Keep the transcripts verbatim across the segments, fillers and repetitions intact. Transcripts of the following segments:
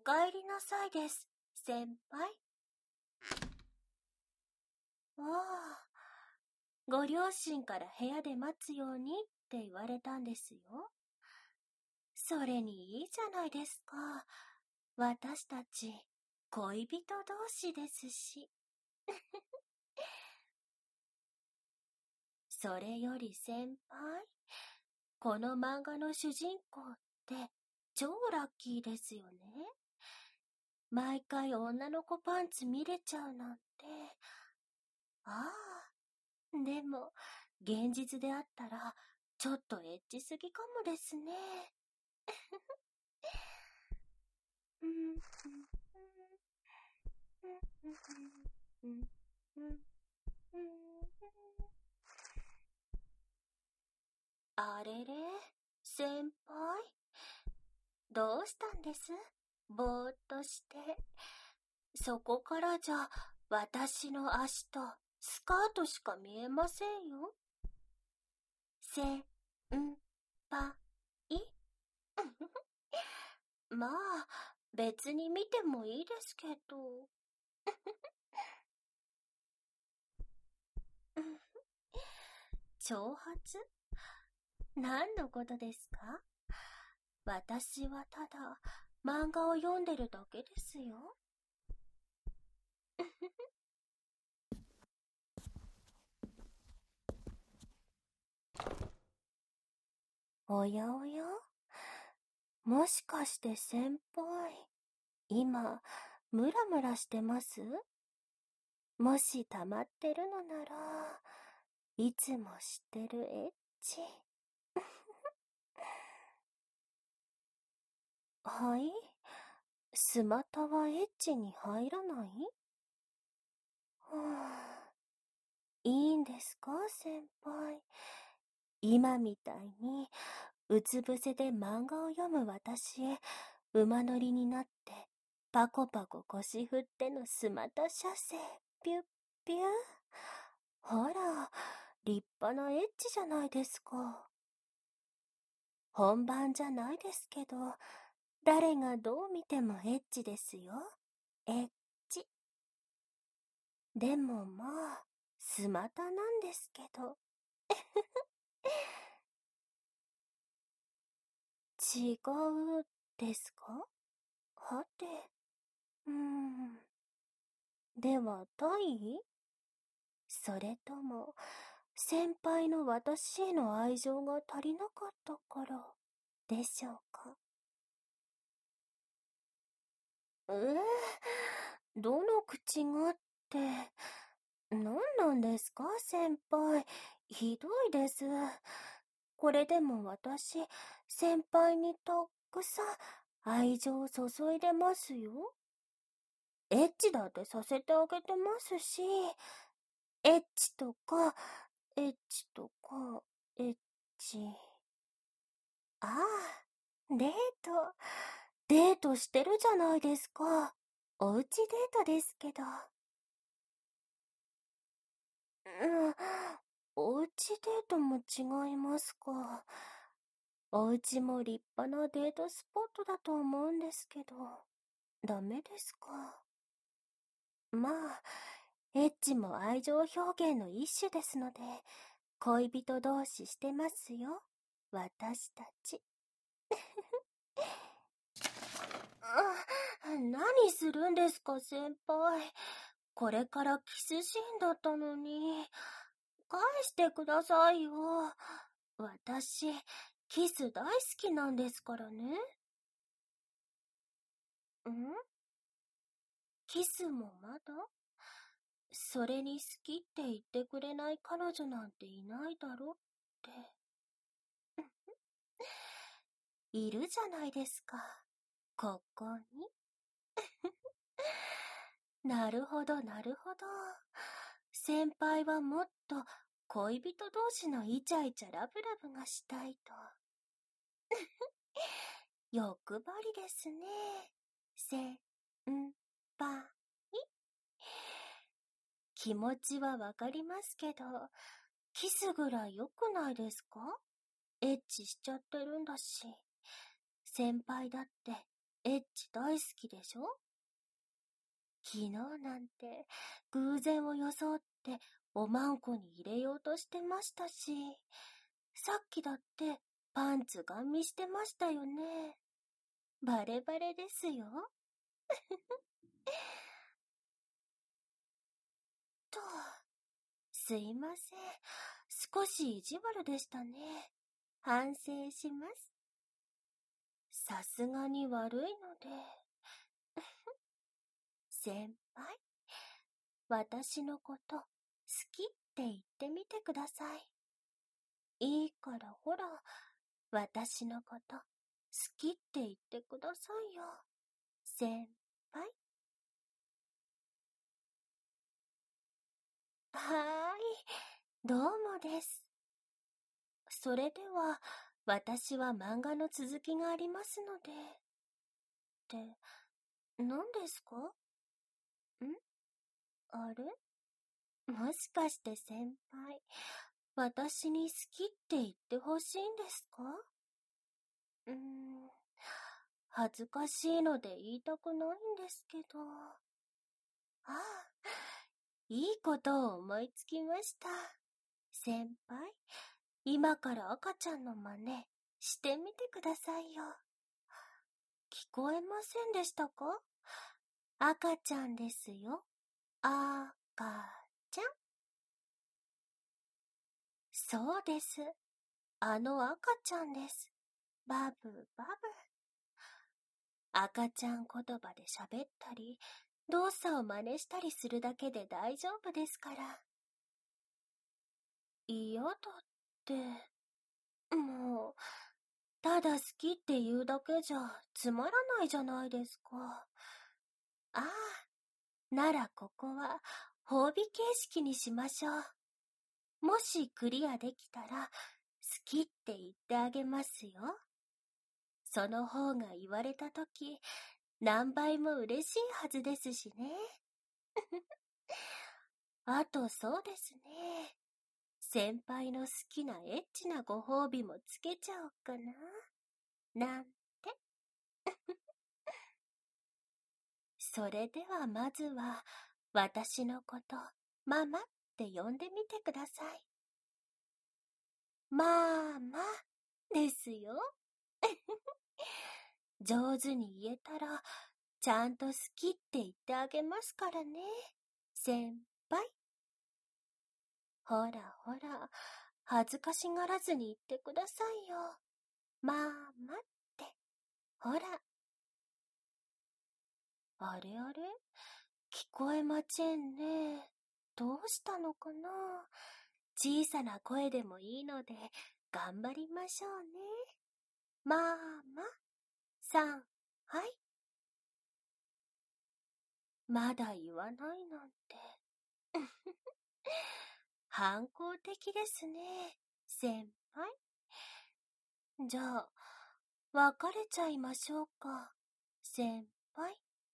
帰りなさいです、先輩。ああ、ご両親から部屋で待つようにって言われたんですよ。それにいいじゃないですか。私たち、恋人同士ですし。それより先輩、この漫画の主人公って超ラッキーですよね。毎回女の子パンツ見れちゃうなんて。ああ、でも、現実であったら、ちょっとエッチすぎかもですね。あれれ、先輩、どうしたんです？ぼーっとして。そこからじゃ、私の足とスカートしか見えませんよ。せんぱいまあ、別に見てもいいですけど。挑発？何のことですか？私はただ漫画を読んでるだけですよ。おやおや？もしかして先輩、今、ムラムラしてます？もし溜まってるのなら、いつも知ってるエッチ。はい？スマタはエッチに入らない？はあ、いいんですか、先輩。今みたいに、うつ伏せで漫画を読む私へ、馬乗りになって、パコパコ腰振ってのスマタ射精、ピュッピュッ。ほら、立派なエッチじゃないですか。本番じゃないですけど、誰がどう見てもエッチですよ。エッチ。でもまあ、スマタなんですけど。違うですか？はて、うーん。では、大意？それとも、先輩の私への愛情が足りなかったからでしょうか？ええ、どの口がって、何なんですか、先輩。ひどいです。これでも私、先輩にたくさん愛情を注いでますよ。エッチだってさせてあげてますし、エッチとか、エッチとか、エッチ。ああ、デート。デートしてるじゃないですか。おうちデートですけど。うん、おうちデートも違いますか。おうちも立派なデートスポットだと思うんですけど、ダメですか。まあ、エッチも愛情表現の一種ですので、恋人同士してますよ、私たち。あ、何するんですか、先輩。これからキスシーンだったのに。返してくださいよ。私、キス大好きなんですからね。ん？キスもまだ？それに好きって言ってくれない彼女なんていないだろって。いるじゃないですか。ここに。なるほど、なるほど。先輩はもっと恋人同士のイチャイチャラブラブがしたいと。欲張りですね。せんぱい。気持ちはわかりますけど、キスぐらい良くないですか？エッチしちゃってるんだし。先輩だってエッチ大好きでしょ？昨日なんて偶然を装っておまんこに入れようとしてましたし、さっきだってパンツガン見してましたよね。バレバレですよ。と、すいません。少し意地悪でしたね。反省します。さすがに悪いので。先輩、私のこと好きって言ってみてください。いいからほら、私のこと好きって言ってくださいよ。先輩。はーい、どうもです。それでは、私は漫画の続きがありますので。って、何ですか？ん？あれ？もしかして先輩、私に好きって言ってほしいんですか？うーん、恥ずかしいので言いたくないんですけど。ああ、いいことを思いつきました。先輩、今から赤ちゃんの真似してみてくださいよ。聞こえませんでしたか？赤ちゃんですよ。赤ちゃん。そうです。あの赤ちゃんです。バブバブ。赤ちゃん言葉で喋ったり、動作を真似したりするだけで大丈夫ですから。嫌だって。もう、ただ好きって言うだけじゃつまらないじゃないですか。ああ、ならここは褒美形式にしましょう。もしクリアできたら、好きって言ってあげますよ。その方が言われたとき、何倍も嬉しいはずですしね。あとそうですね。先輩の好きなエッチなご褒美もつけちゃおうかな。なんて。それではまずは、私のこと、ママって呼んでみてください。まあまあ、ですよ。上手に言えたら、ちゃんと好きって言ってあげますからね。先輩。ほらほら、恥ずかしがらずに言ってくださいよ。まあまって。ほら。あれあれ？聞こえまちんね。どうしたのかな？小さな声でもいいので、頑張りましょうね。まあま、さん、はい。まだ言わないなんて。反抗的ですね、先輩。じゃあ、別れちゃいましょうか、先輩。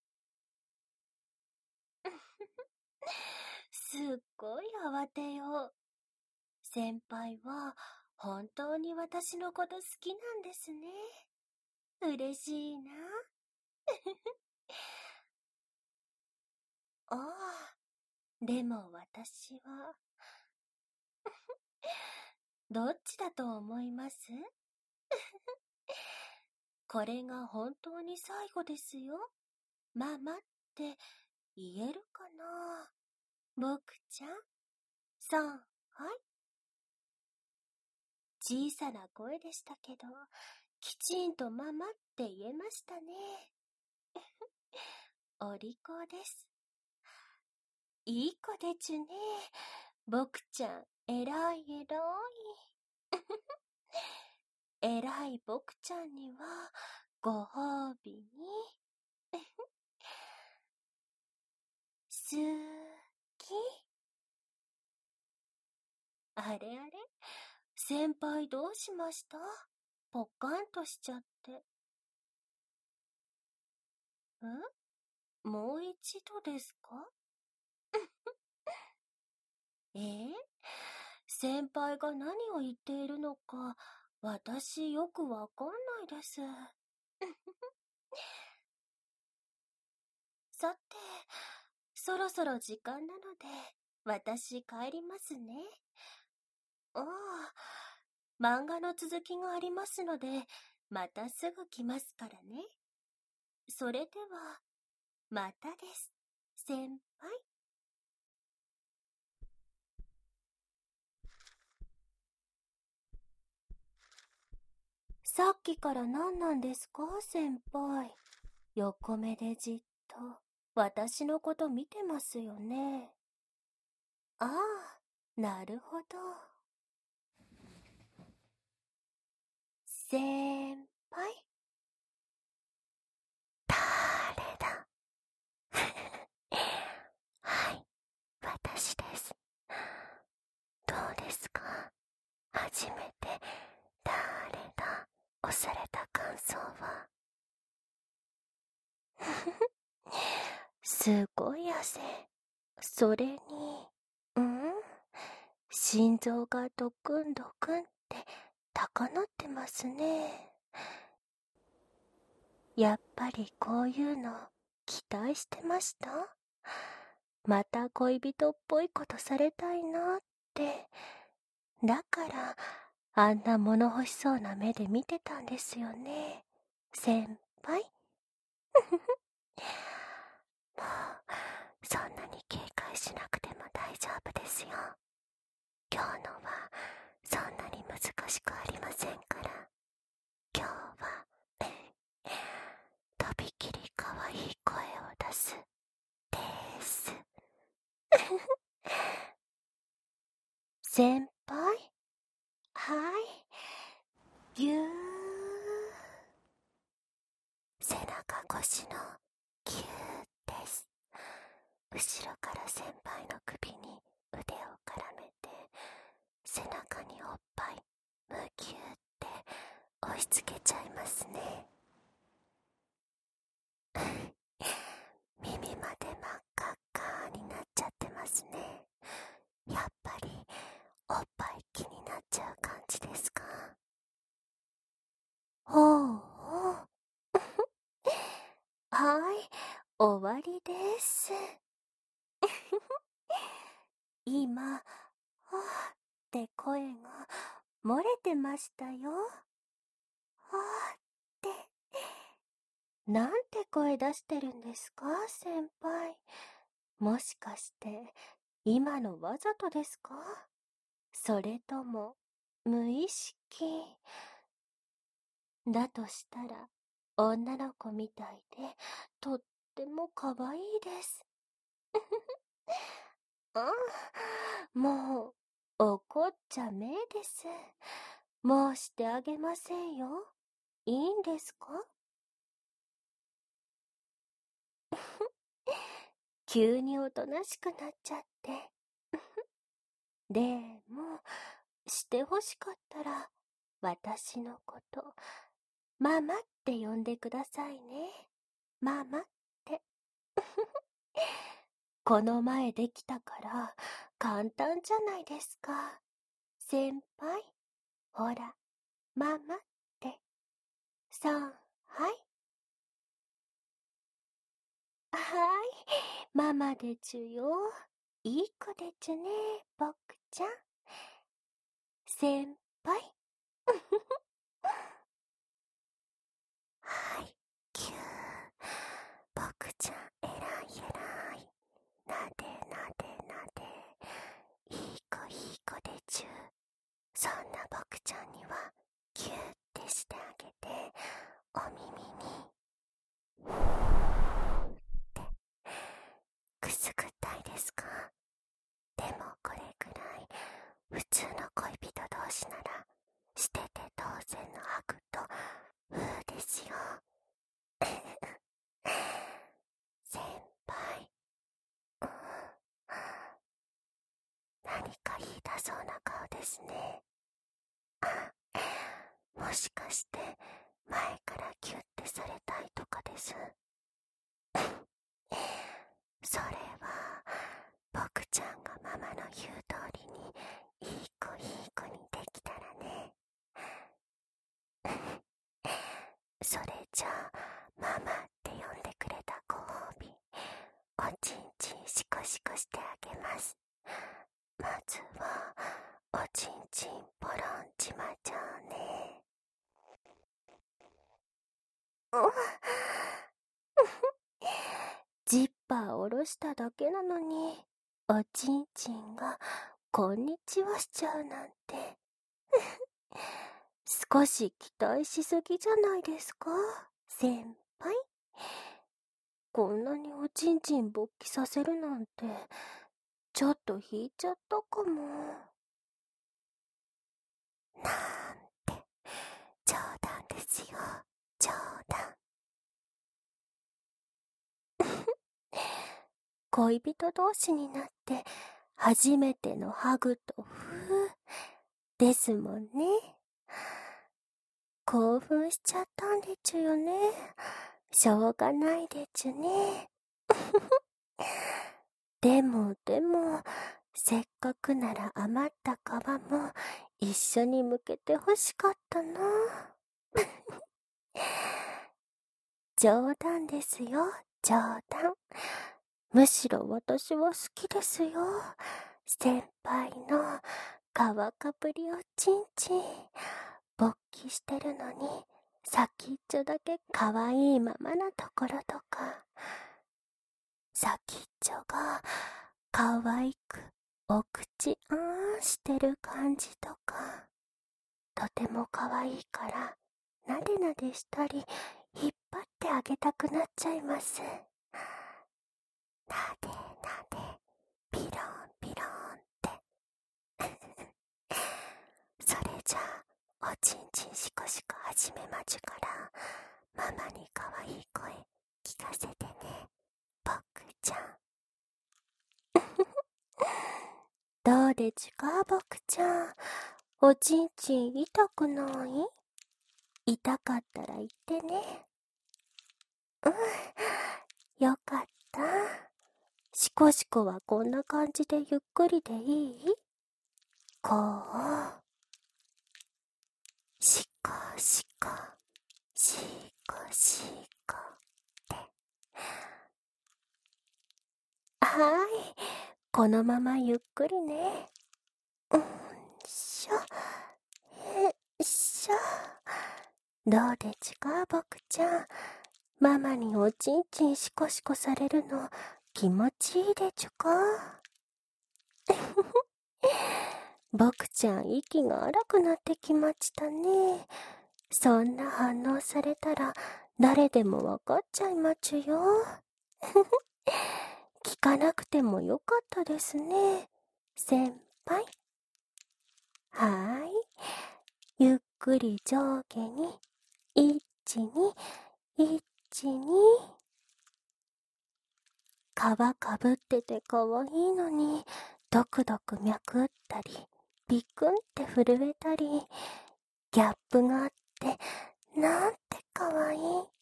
すっごい慌てよう。先輩は本当に私のこと好きなんですね。嬉しいな。ああ、でも私は、どっちだと思います？これが本当に最後ですよ。ママって言えるかな？僕ちゃん。さん、はい。小さな声でしたけど、きちんとママって言えましたね。お利口です。いい子でちゅね。僕ちゃん、えらいえらい。えらい僕ちゃんには、ご褒美に。好き。あれあれ？先輩どうしました？ぽっかんとしちゃって。ん？もう一度ですか？えー、先輩が何を言っているのか、私よくわかんないです。 さて、そろそろ時間なので、私帰りますね。ああ、漫画の続きがありますので、またすぐ来ますからね。それでは、またです、先輩。さっきから何なんですか、先輩。横目でじっと、私のこと見てますよね。ああ、なるほど。先輩。誰だ。はい、私です。どうですか、初めて誰だ押された感想は。すごい汗。それに、うん、心臓がドクンドクンって高鳴ってますね。やっぱりこういうの期待してました？また恋人っぽいことされたいなって。だからあんな物欲しそうな目で見てたんですよね、先輩。もうそんなに警戒しなくても大丈夫ですよ。今日のはそんなに難しくありませんから。今日はとびきり可愛い声を出すです先輩。はい、ぎゅー。背中越しのぎゅーです。後ろから先輩の首に腕を絡めて、背中におっぱいむぎゅーって押し付けちゃいますね。耳まで真っ赤っかになっちゃってますね。やっぱりおっぱい気になっちゃう感じですか？ほうほうはい、終わりです。今、はぁって声が漏れてましたよ。はぁって。なんて声出してるんですか、先輩。もしかして、今のわざとですか？それとも、無意識。だとしたら、女の子みたいで、とっても可愛いです。うん、もう、怒っちゃめえです。もうしてあげませんよ。いいんですか？急におとなしくなっちゃって。でも、してほしかったら、私のこと、ママって呼んでくださいね。ママって。この前できたから、簡単じゃないですか。先輩、ほら、ママって。さん、はい。はい、ママでちゅよ。いい子でちゅね、僕ちゃん。先輩。はい、ぎゅー。僕ちゃん、えらいえらい。なでなでなで。いい子いい子でちゅ。そんな僕ちゃんには、ぎゅーってしてあげて、お耳に、ふーって、くすぐったいですか？でもこれくらい、普通の恋人同士なら、してて当然のハグと、ふーですよ。先輩、うん、何か言いたそうな顔ですね。あ、もしかして前からキュッてされたいとかです。それは僕ちゃんがママの言う通りにいい子いい子にできたらね。それじゃあママって呼んでくれたご褒美、 しこしてあげます。まずは、おちんちんぽろんちまちゃうね。ジッパー下ろしただけなのに、おちんちんがこんにちはしちゃうなんて。少し期待しすぎじゃないですか、先輩。こんなにおちんちん勃起させるなんて、ちょっと引いちゃったかも。なんて、冗談ですよ、冗談。恋人同士になって初めてのハグとふーですもんね。興奮しちゃったんでちゅよね。しょうがないでちゅね。でもでも、せっかくなら余った皮も一緒に剥けてほしかったな。冗談ですよ、冗談。むしろ私は好きですよ。先輩の皮かぶりおちんちん。勃起してるのに先っちょだけ可愛いままなところとか、先っちょが可愛くお口あーんしてる感じとか、とても可愛いからなでなでしたり引っ張ってあげたくなっちゃいます。なでなでピロンピロンって。それじゃあおちんちんしこしこ始めまちゅから、ママに可愛い声聞かせてね、僕ちゃん。どうでちゅか、僕ちゃん。おちんちん痛くない？痛かったら言ってね。うん、よかった。しこしこはこんな感じでゆっくりでいい？こう。しこしこ、しこしこって。はい。このままゆっくりね。うんしょ。えっしょ。どうでちゅか、僕ちゃん。ママにおちんちんしこしこされるの気持ちいいでちゅか？僕ちゃん息が荒くなってきましたね。そんな反応されたら誰でもわかっちゃいまちゅよ。聞かなくてもよかったですね、先輩。はーい。ゆっくり上下に、いちに、いちに。皮かぶっててかわいいのに、ドクドク脈打ったり、ビクンって震えたり、ギャップがあって、なんてかわいい。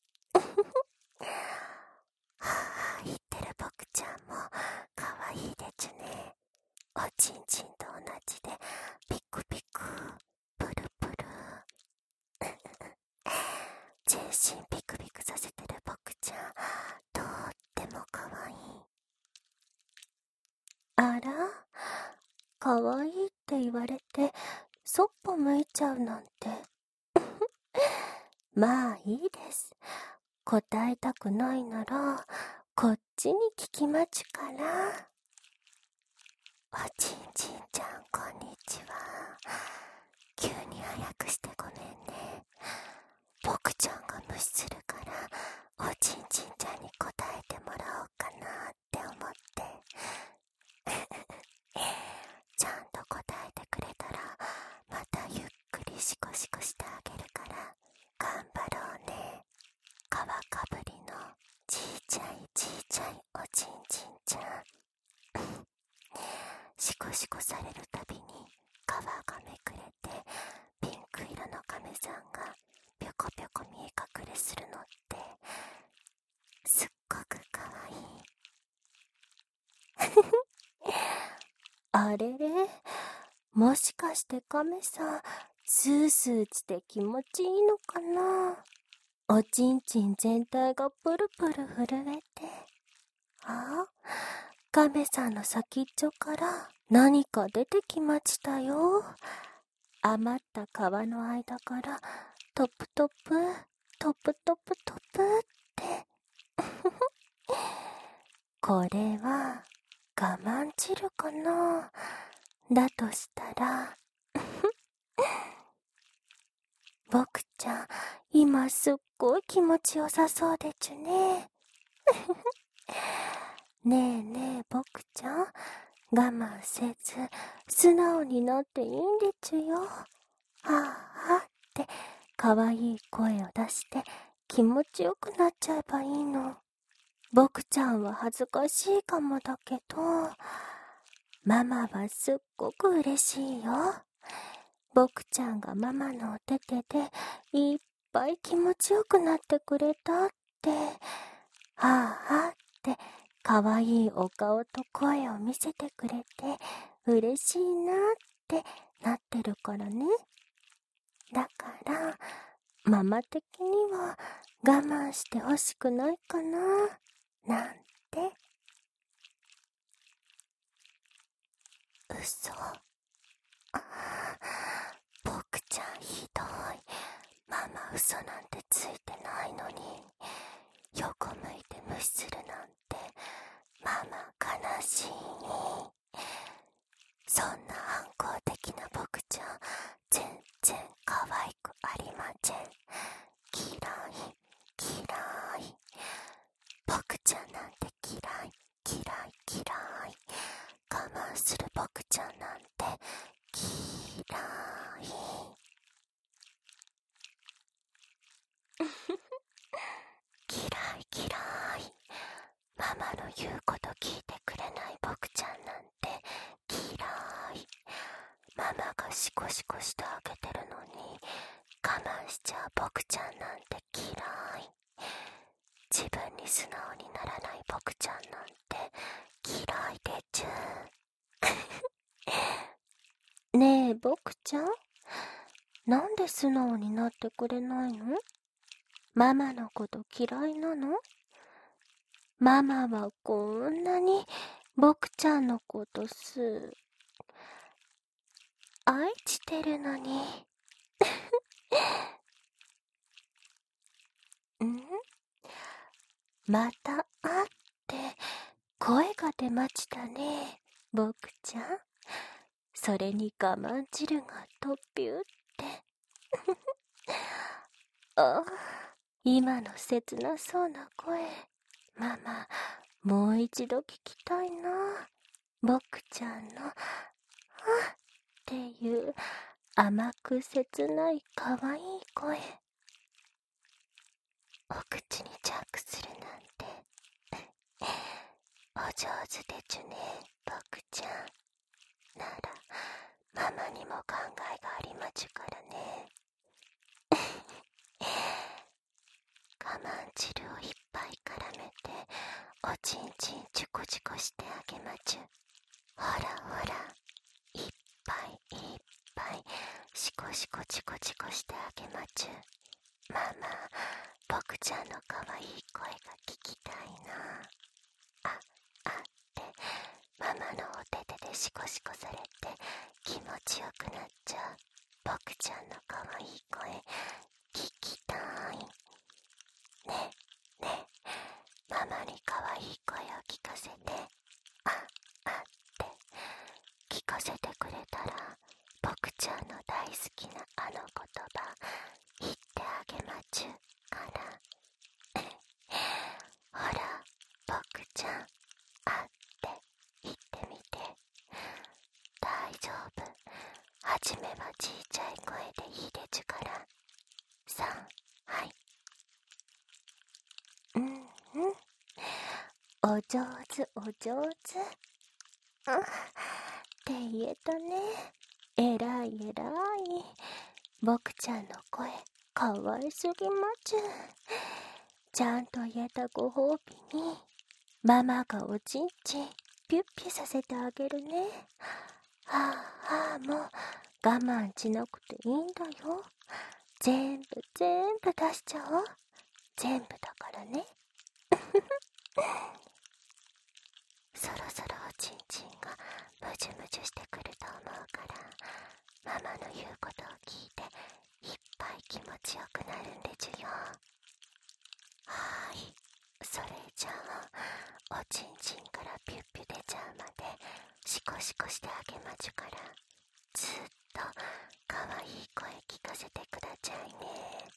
はぁ、言ってる僕ちゃんもかわいいでちゅね。おちんちんと同じでピクピクプルプル。全身ピクピクさせてる僕ちゃん、とってもかわいい。あら、かわいいって言われてそっぽ向いちゃうなんて。まあいいです。答えたくないならこっちに聞きまちゅから。おちんちんちゃん、こんにちは。急に早くしてごめんね。僕ちゃんが無視するから、おちんちんちゃんに答えてもらおうかなって思って。ちゃんと答えてくれたら、またゆっくりシコシコしてあげるから、頑張ろうね。皮かぶりのちいちゃいちいちゃいおちんちんちゃん。シコシコされるたびに皮がめくれて、ピンク色の亀さんがぴょこぴょこ見え隠れするのってすっごくかわいい。あれれ、もしかして亀さんスースーして気持ちいいのかな。おちんちん全体がプルプル震えて。あ、 亀さんの先っちょから何か出てきましたよ。余った皮の間からトップトップ、トップトップトップって。これは我慢汁かな。だとしたら、僕ちゃん、今すっごい気持ちよさそうでちゅね。ねえねえ、僕ちゃん、我慢せず、素直になっていいんでちゅよ。はあはあって、かわいい声を出して、気持ちよくなっちゃえばいいの。僕ちゃんは恥ずかしいかもだけど、ママはすっごく嬉しいよ。僕ちゃんがママのお手手でいっぱい気持ちよくなってくれたって、はあはあってかわいいお顔と声を見せてくれて嬉しいなってなってるからね。だから、ママ的には我慢してほしくないかな、なんて。嘘。僕ちゃんひどい。ママ嘘なんてついてないのに、横向いて無視するなんて、ママ悲しい。そんな反抗的な僕ちゃん、全然可愛くありません。嫌い、嫌い。僕ちゃんなんて嫌い、嫌い、嫌い。我慢する僕ちゃんなんて嫌い。嫌い嫌い。ママの言うこと聞いてくれない僕ちゃんなんて嫌い。ママがシコシコしてあげてるのに我慢しちゃう僕ちゃんなんて嫌い。自分に素直にならない僕ちゃんなんて嫌いでちゅ。ねえ僕ちゃん、なんで素直になってくれないの？ママのこと嫌いなの？ママはこんなに僕ちゃんのことす愛してるのに。ん？また会って声が出ましたね、僕ちゃん。それに我慢汁がとぴゅーって。ああ、今の切なそうな声、ママ、もう一度聞きたいな。僕ちゃんの、あっていう甘く切ないかわいい声。お口にジャックするなんて、お上手でちゅね、僕ちゃん。なら、ママにも考えがありまちゅからね。我慢汁をいっぱい絡めて、おちんちんチュコチュコしてあげまちゅ。ほらほら、いっぱいいっぱい、シコシコチコチコしてあげまちゅ。ママ、僕ちゃんのかわいい声が聞きたいな。あ、あってママのお手手でシコシコされて気持ちよくなっちゃう僕ちゃんのかわいい声聞きたい。ねえねえ、ママにかわいい声を聞かせて。あ、あって聞かせてくれたら僕ちゃんの大好きなあの言葉言ってあげまちゅから。ほら、僕ちゃん、あって言ってみて。大丈夫。はじめはちいちゃい声でいいでちゅから。さん、はい。うんうん。お上手、お上手。うん。って言えたね。えらいえらい。僕ちゃんの声、かわいすぎまちゅ。ちゃんと言えたご褒美に、ママがおちんちん、ピュッピュさせてあげるね。はあはあ、もう我慢しなくていいんだよ。全部全部出しちゃおう。全部だからね。 そろそろおちんちんがムジュムジュしてくると思うから、ママの言うことを聞いていっぱい気持ちよくなるんでちゅよ。はーい、それじゃあおちんちんからピュッピュ出ちゃうまでシコシコしてあげまちゅから、ずっとかわいい声聞かせてくだちゃいね。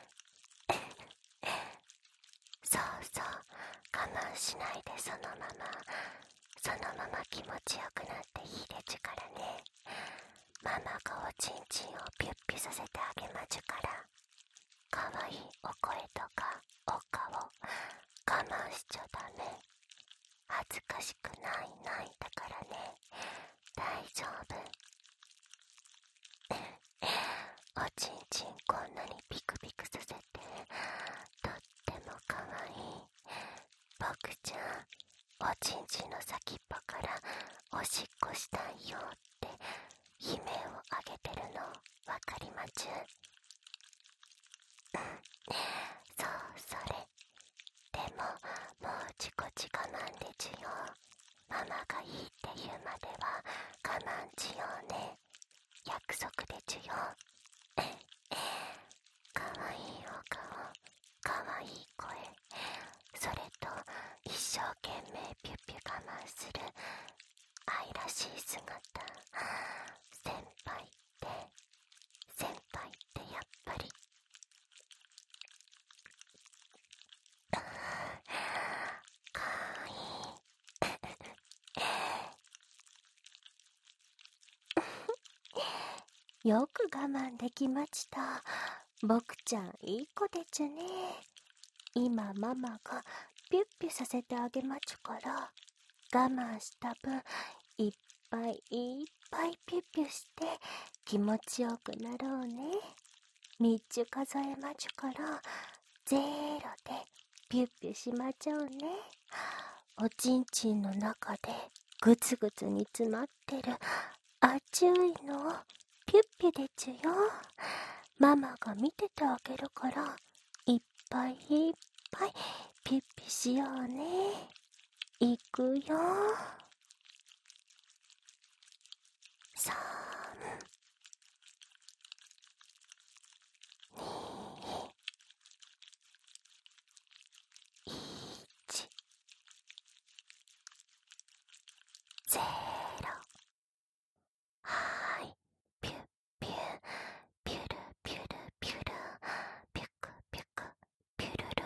そうそう、我慢しないで、そのままそのまま気持ちよくなっていいでちゅからね。ママがおちんちんをピュッピュさせてあげまちゅから、かわいいお声とかお顔我慢しちゃダメ。恥ずかしくないないだからね。大丈夫。おちんちんこんなにピクピクさせてとってもかわいい。僕ちゃん、おちんちんの先っぽからおしっこしたいよって悲鳴をあげてるのわかりまちゅ。そう、それ。でももうちこち我慢でちゅよ。ママがいいって言うまでは我慢ちようね。約束でちゅよ。かわいいお顔、かわいい声、それと一生懸命ピュッピュ我慢する愛らしい姿。先輩って先輩ってやっぱりかわいい。よく我慢できました。僕ちゃんいい子でちゅね。今ママがピュッピュさせてあげまちゅから、我慢した分いっぱいいっぱいピュッピュして気持ちよくなろうね。みっちゅ数えまちゅから、ゼロでピュッピュしまちょうね。おちんちんの中でグツグツに詰まってるあちゅいのをピュッピュでちゅよ。ママが見ててあげるから、いっぱいいっぱいピュッピュしようね。いくよ。さん、に、いち、ゼロ。はーい。ピュッピュ、ピュルピュルピュル、ピュクピュク、ピュルル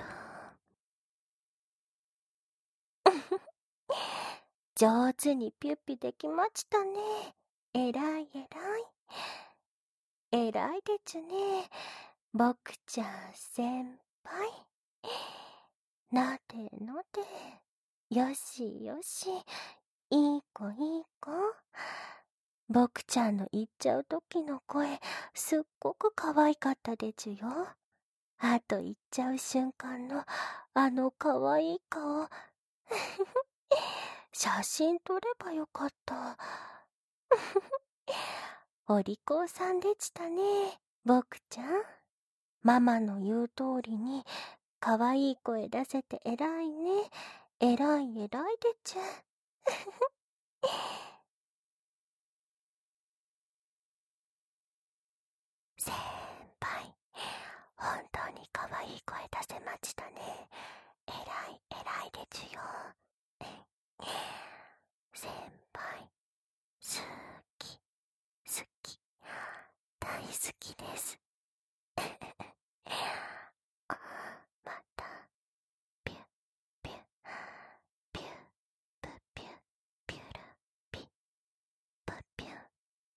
ーン。上手にピュッピュできましたね。えらいえらい。えらいでちゅね。僕ちゃん先輩。なでなで。よしよし。いい子いい子。僕ちゃんの言っちゃう時の声、すっごく可愛かったでちゅよ。あと言っちゃう瞬間のあの可愛い顔。写真撮ればよかった。お利口さんでしたね、僕ちゃん。ママの言う通りに可愛い声出せて偉いね。偉い偉いでちゅ。先輩、本当に可愛い声出せましたね。偉い偉いでちゅよ。先輩、好き、好き、大好きです。また、ピュッピュッ、ピュップピュッ、ピュルピップピュン。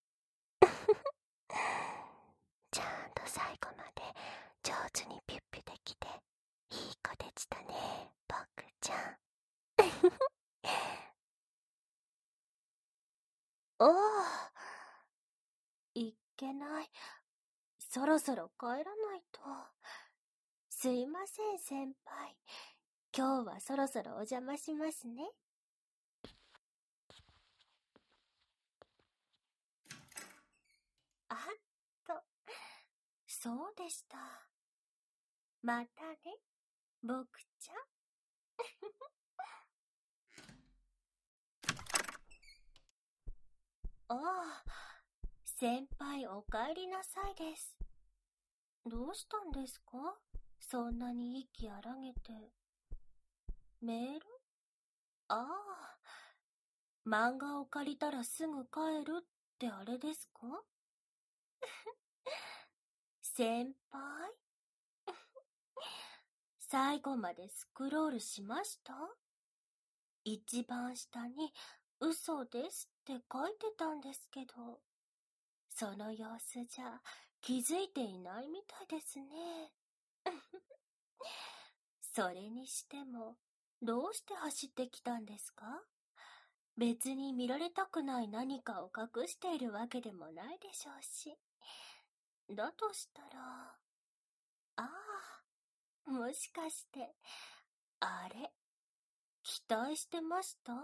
ちゃんと最後まで上手にピュッピュできていい子でしたね、僕ちゃん。おお、いっけない。そろそろ帰らないと。すいません、先輩。今日はそろそろお邪魔しますね。あっと、そうでした。またね、僕ちゃん。 ああ、先輩お帰りなさいです。どうしたんですか？そんなに息荒げて。メール？ああ、漫画を借りたらすぐ帰るってあれですか？先輩最後までスクロールしました？一番下に嘘ですって書いてたんですけど、その様子じゃ気づいていないみたいですね。それにしても、どうして走ってきたんですか？別に見られたくない何かを隠しているわけでもないでしょうし。だとしたら、ああ、もしかして、あれ、期待してました？ん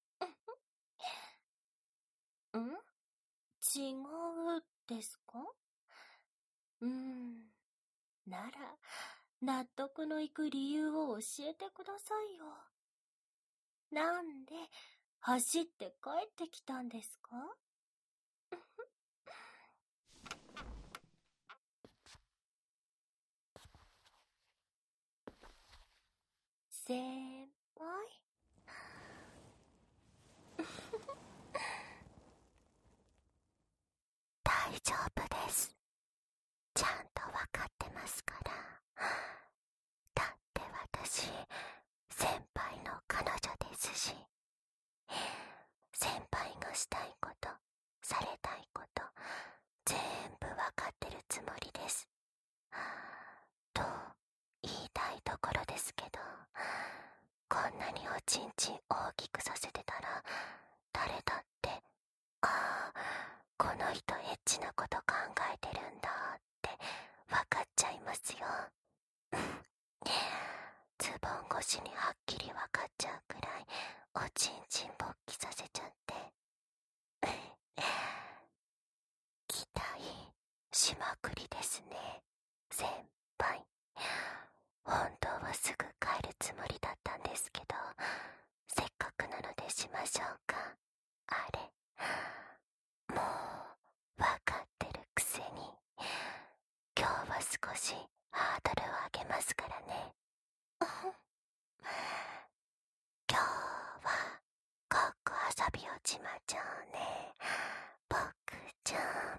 違うですか？うーん、なら、納得のいく理由を教えてくださいよ。なんで、走って帰ってきたんですか？先輩大丈夫です。ちゃんとわかってますから。だって私、先輩の彼女ですし。先輩がしたいこと、されたいこと、全部わかってるつもりです。と言いたいところですけど、こんなにおちんちん大きくさせてたら、誰だって、ああ、この人エッチなこと考えてるんだってわかっちゃいますよ。ズボン越しにはっきりわかっちゃうくらいおちんちん勃起させちゃって。期待しまくりですね、先輩。本当はすぐ帰るつもりだったんですけど、せっかくなのでしましょうか。あれ、もうわかってるくせに。今日は少しハードルを上げますからね。今日はごっこ遊びをしまちょうね、僕ちゃん。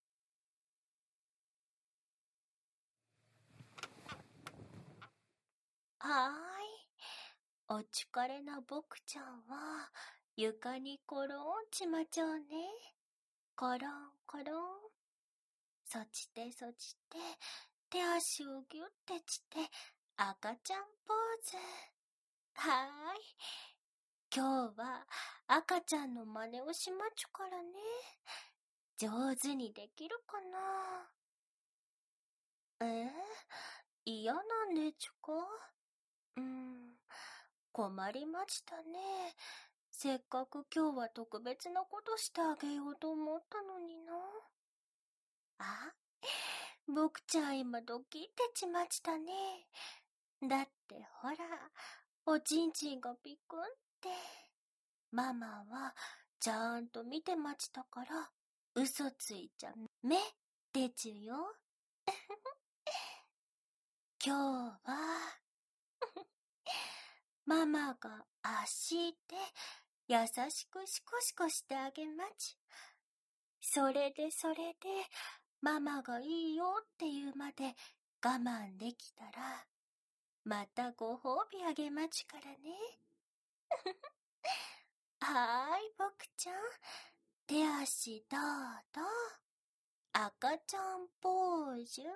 はーい。お疲れな僕ちゃんは床に転んちまちょうね。コロンコロン。そしてそして、手足をぎゅってして、赤ちゃんポーズ。はーい。今日は赤ちゃんの真似をしまちゅからね。上手にできるかな？えー、嫌なんでちゅか？うーん、困りましたね。せっかく今日は特別なことしてあげようと思ったのにな。あ、僕ちゃん今ドキってちましたね。だってほら、おちんちんがピクンって。ママはちゃんと見てましたから、嘘ついちゃめでちゅよ。今日は、ママが足で優しくシコシコしてあげまち。それでそれで、ママがいいよって言うまで我慢できたら、またご褒美あげまちからね。はーい、僕ちゃん。手足どうど。赤ちゃんポーズ。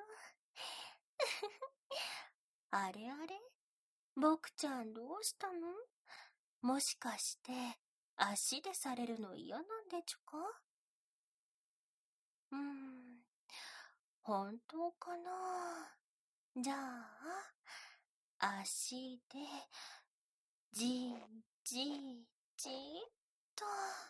あれあれ、僕ちゃんどうしたの？もしかして足でされるの嫌なんでちゅか？うーん、本当かな？じゃあ、足でじーじーじーっと。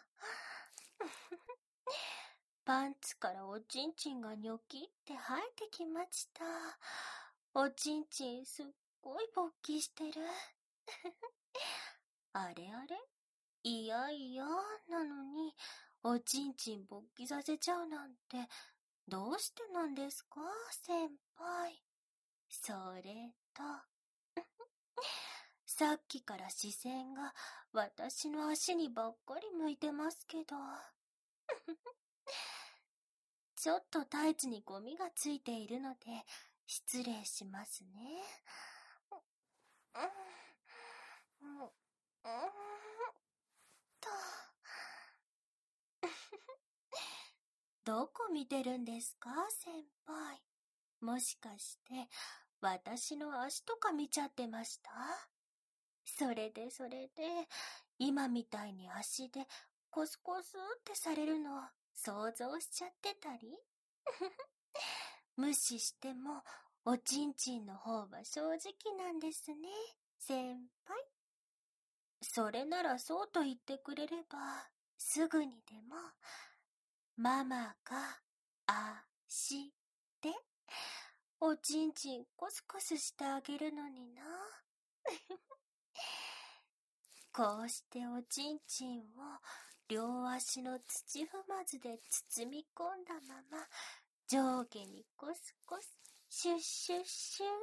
パンツからおちんちんがニョキって生えてきました。おちんちんすっごい勃起してる。あれあれ、いやいやなのに、 おちんちん勃起させちゃうなんて、どうしてなんですか、先輩。それと、さっきから視線が私の足にばっかり向いてますけど。ちょっとタイツにゴミがついているので、失礼しますね。うん、うん、うん、と。どこ見てるんですか、先輩。もしかして、私の足とか見ちゃってました？それでそれで、今みたいに足でコスコスってされるの想像しちゃってたり無視しても、おちんちんの方は正直なんですね、先輩。それならそうと言ってくれれば、すぐにでも、ママが、あして、おちんちんコスコスしてあげるのにな。こうしておちんちんを両足の土踏まずで包み込んだまま、上下にコスコス、シュッシュッシュッって。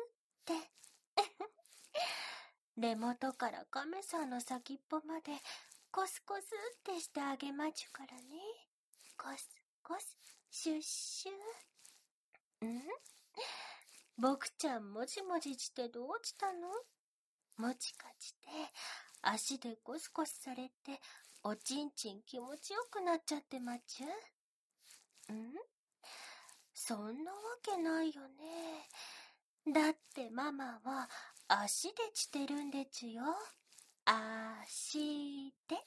根元から亀さんの先っぽまでコスコスってしてあげまちゅからね。コスコス、シュッシュッ。ん？僕ちゃんもじもじしてどうしたの？もちかして足でコスコスされておちんちん気持ちよくなっちゃってまちゅ？ん？そんなわけないよね。だってママは足でしてるんでちゅよ。足で。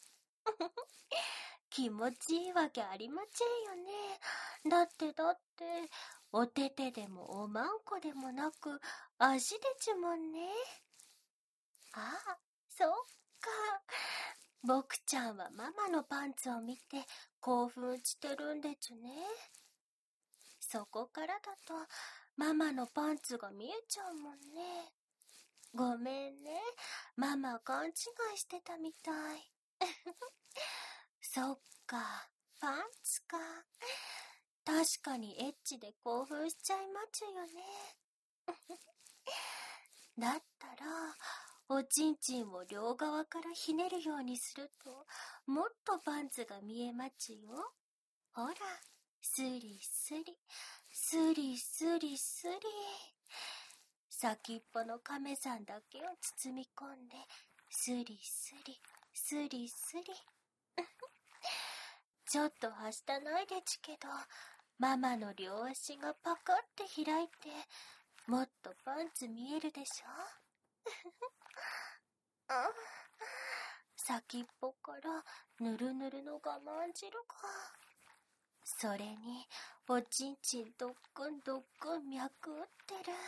気持ちいいわけありまちぇんよね。だってだって、おててでもおまんこでもなく、足でちゅもんね。ああ、そっか。僕ちゃんはママのパンツを見て興奮してるんでちゅね。そこからだと、ママのパンツが見えちゃうもんね。ごめんね。ママ勘違いしてたみたい。そっか、パンツか。確かにエッチで興奮しちゃいまちゅよね。だったら、おちんちんを両側からひねるようにすると、もっとパンツが見えまちゅよ。ほら、スリスリ、スリスリスリ。先っぽの亀さんだけを包み込んで、スリスリ、スリスリ。ちょっとはしたないでちけど、ママの両足がパカって開いて、もっとパンツ見えるでしょ？あ、先っぽからぬるぬるの我慢汁が。それに、おちんちんどっくんどっくん脈打ってる。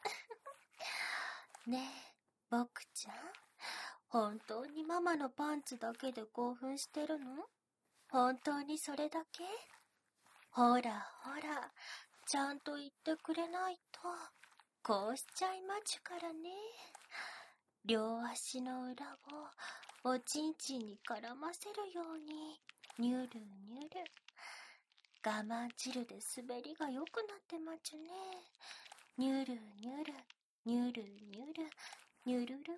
ねえ、僕ちゃん。本当にママのパンツだけで興奮してるの？本当にそれだけ？ほらほら、ちゃんと言ってくれないと、こうしちゃいまちゅからね。両足の裏をおちんちんに絡ませるように、ニュルニュル。我慢汁で滑りが良くなってまちゅね。ニュルニュル、ニュルニュル、ニュルルン。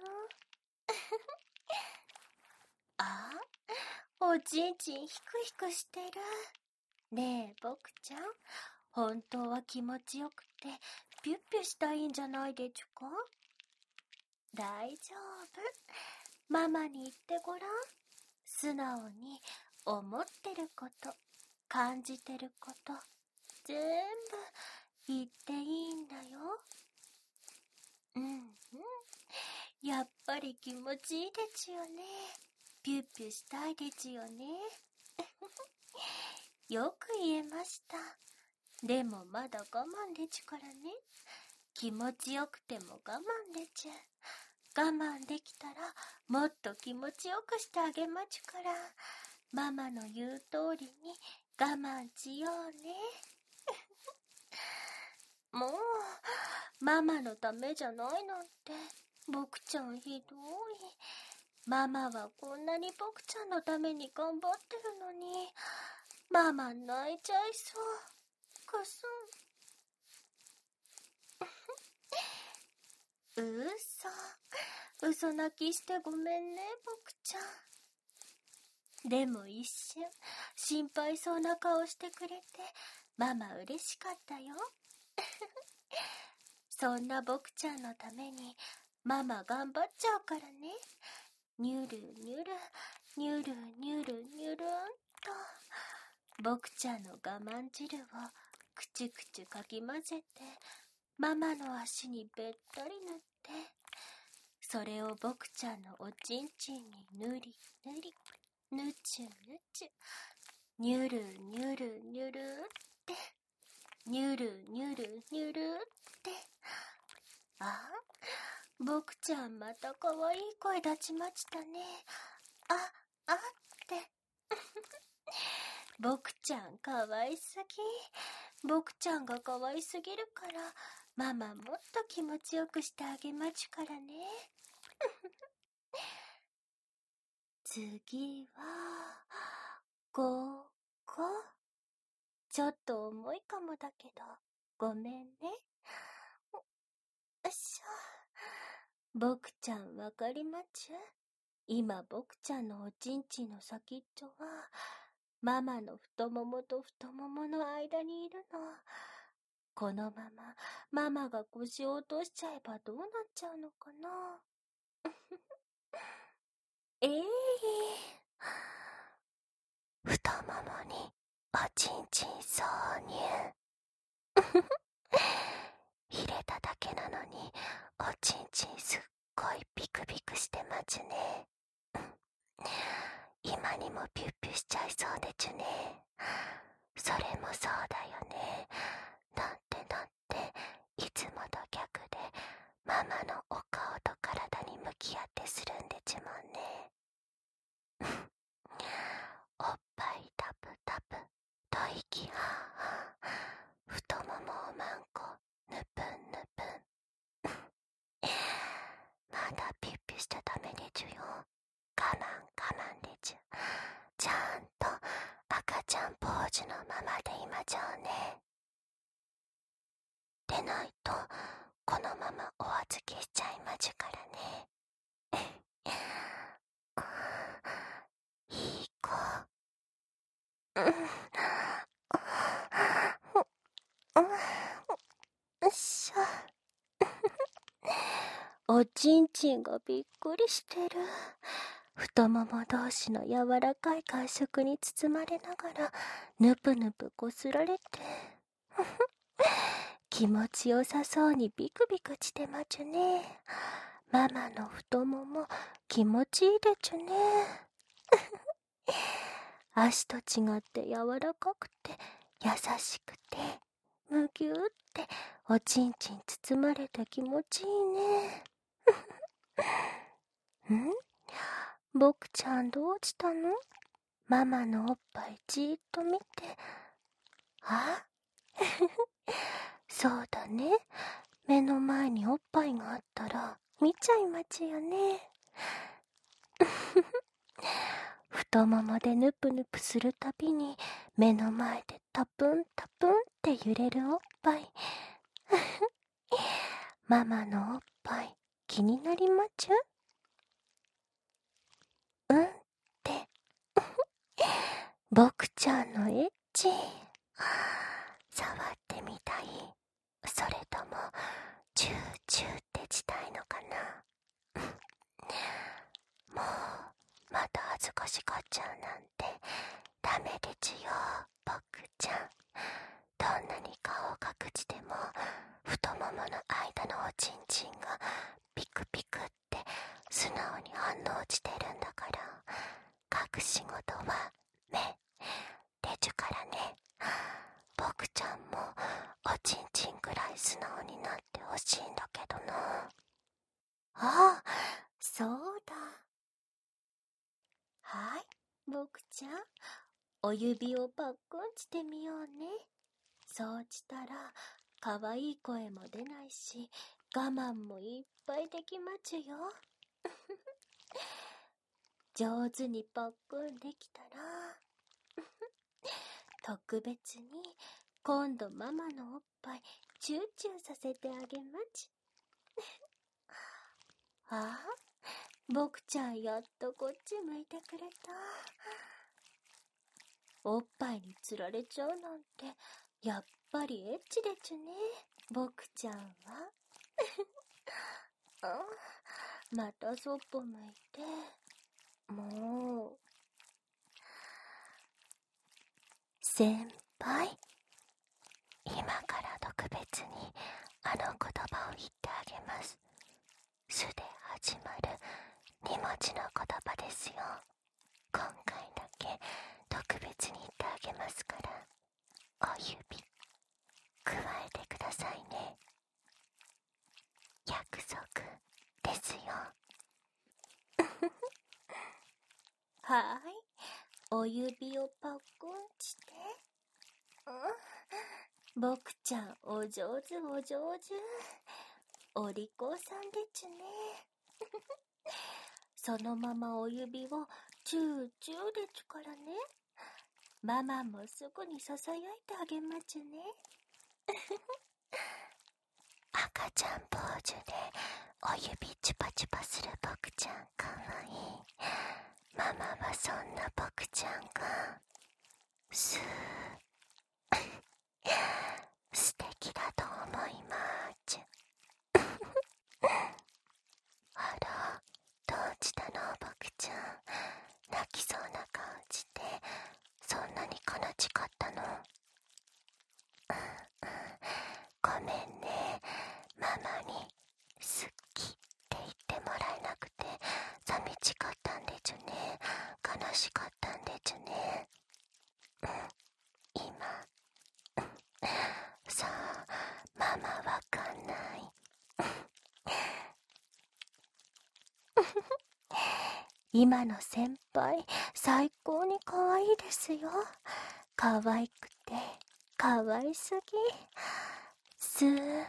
あ、おちんちんヒクヒクしてる。ねえ、僕ちゃん。本当は気持ちよくて、ピュッピュしたいんじゃないでちゅか？大丈夫。ママに言ってごらん。素直に思ってること、感じてること、全部言っていいんだよ。うんうん。やっぱり気持ちいいでちゅよね。ピュッピュしたいでちゅよね。よく言えました。でもまだ我慢でちゅからね。気持ちよくても我慢でちゅ。我慢できたらもっと気持ちよくしてあげまちゅから、ママの言う通りに我慢しようね。もう、ママのためじゃないなんて、僕ちゃんひどい。 ママはこんなに僕ちゃんのために頑張ってるのに、ママ泣いちゃいそう。くすん。うそ。嘘泣きしてごめんね、僕ちゃん。でも一瞬、心配そうな顔してくれて、ママ嬉しかったよ。そんな僕ちゃんのために、ママ頑張っちゃうからね。にゅるにゅる、にゅるにゅるにゅるんと。僕ちゃんの我慢汁をくちゅくちゅかき混ぜて、ママの足にべったり塗って、それを僕ちゃんのおちんちんにぬりぬり、ぬちゅぬちゅ、にゅるにゅるにゅるって、にゅるにゅるにゅるって。あ、僕ちゃんまたかわいい声出ちましたね。あ、あって。僕ちゃんかわいすぎ。僕ちゃんがかわいすぎるから、ママもっと気持ちよくしてあげまちゅからね。次は、ここ。ちょっと重いかもだけど、ごめんね。よっしょ。僕ちゃんわかりまちゅ？今僕ちゃんのおちんちんの先っちょは、ママの太ももと太ももの間にいるの。このままママが腰を落としちゃえばどうなっちゃうのかな。ええー、太ももにおちんちん挿入。入れただけなのにおちんちんすっごいビクビクしてまちゅね。今にもピュッピュしちゃいそうでちゅね。それもそうだよね。だってだっていつもと逆でママのお顔と体に向き合ってするんでちゅもんね。おっぱいタプタプ、吐息はあはあ、太ももをまんこぬぷんぬぷん。まだピュッピュしちゃダメでちゅよ。我慢我慢でちゅ。ちゃんと赤ちゃんポーズのままで今じゃうね。でないとこのままお預けしちゃいまちゅからね。いい子。うんよっしょ。おちんちんがびっくりしてる。太もも同士の柔らかい感触に包まれながらぬぷぬぷこすられて気持ちよさそうにビクビクしてまちゅね。ママの太もも気持ちいいでちゅね。足と違って柔らかくて優しくてむぎゅーっておちんちん包まれて気持ちいいね。ん？僕ちゃんどうしたの？ママのおっぱいじーっと見て。あそうだね。目の前におっぱいがあったら見ちゃいまちよね。太ももでぬぷぬぷするたびに目の前でタプンタプンって揺れるおっぱい。ママのおっぱい気になりまちゅ？うんって。僕ちゃんのエッチ。触ってみたい？それともチューチューってしたいのかな。もうまた恥ずかしがっちゃうなんてダメでちゅよ、僕ちゃん。どんなに顔を隠しても太ももの間のおちんちんがピクピクって素直に反応してるんだから、隠し事は目でちゅからね。僕ちゃんもおちんちんぐらい素直になってほしいんだけどな。ああ、そうだ。はい、僕ちゃん、お指をパックンしてみようね。そうしたらかわいい声も出ないし、我慢もいっぱいできまちゅよ。 上手にぽっくんできたら、特別に今度ママのおっぱいチューチューさせてあげまち。ああ、僕ちゃんやっとこっち向いてくれた。おっぱいにつられちゃうなんて、やっぱりエッチでちゅね、僕ちゃんは。あ、またそっぽ向いて。もう。先輩、今から特別にあの言葉を言ってあげます。すで始まるに文字の言葉ですよ。今回だけ特別に言ってあげますから、お指加えてくださいね。約束ですよ。はーい、お指をパックンして。うん、僕ちゃんお上手お上手。お利口さんでちゅね。そのままお指をチューチューでちゅからね。ママもすぐにささやいてあげまちゅね。赤ちゃんポーズでお指チュパチュパする僕ちゃんかわいい。ママはそんな僕ちゃんがすー素敵だと思いまーちゅ。あら、どうしたの僕ちゃん。泣きそうな顔してそんなに悲しかったの。ごめんね、ママに好きって言ってもらえなくて寂しかったんでちゅね。悲しかったんでちゅね。うん、今さあママわかんない。今の先輩最高に可愛いですよ。可愛くて可愛すぎ。すー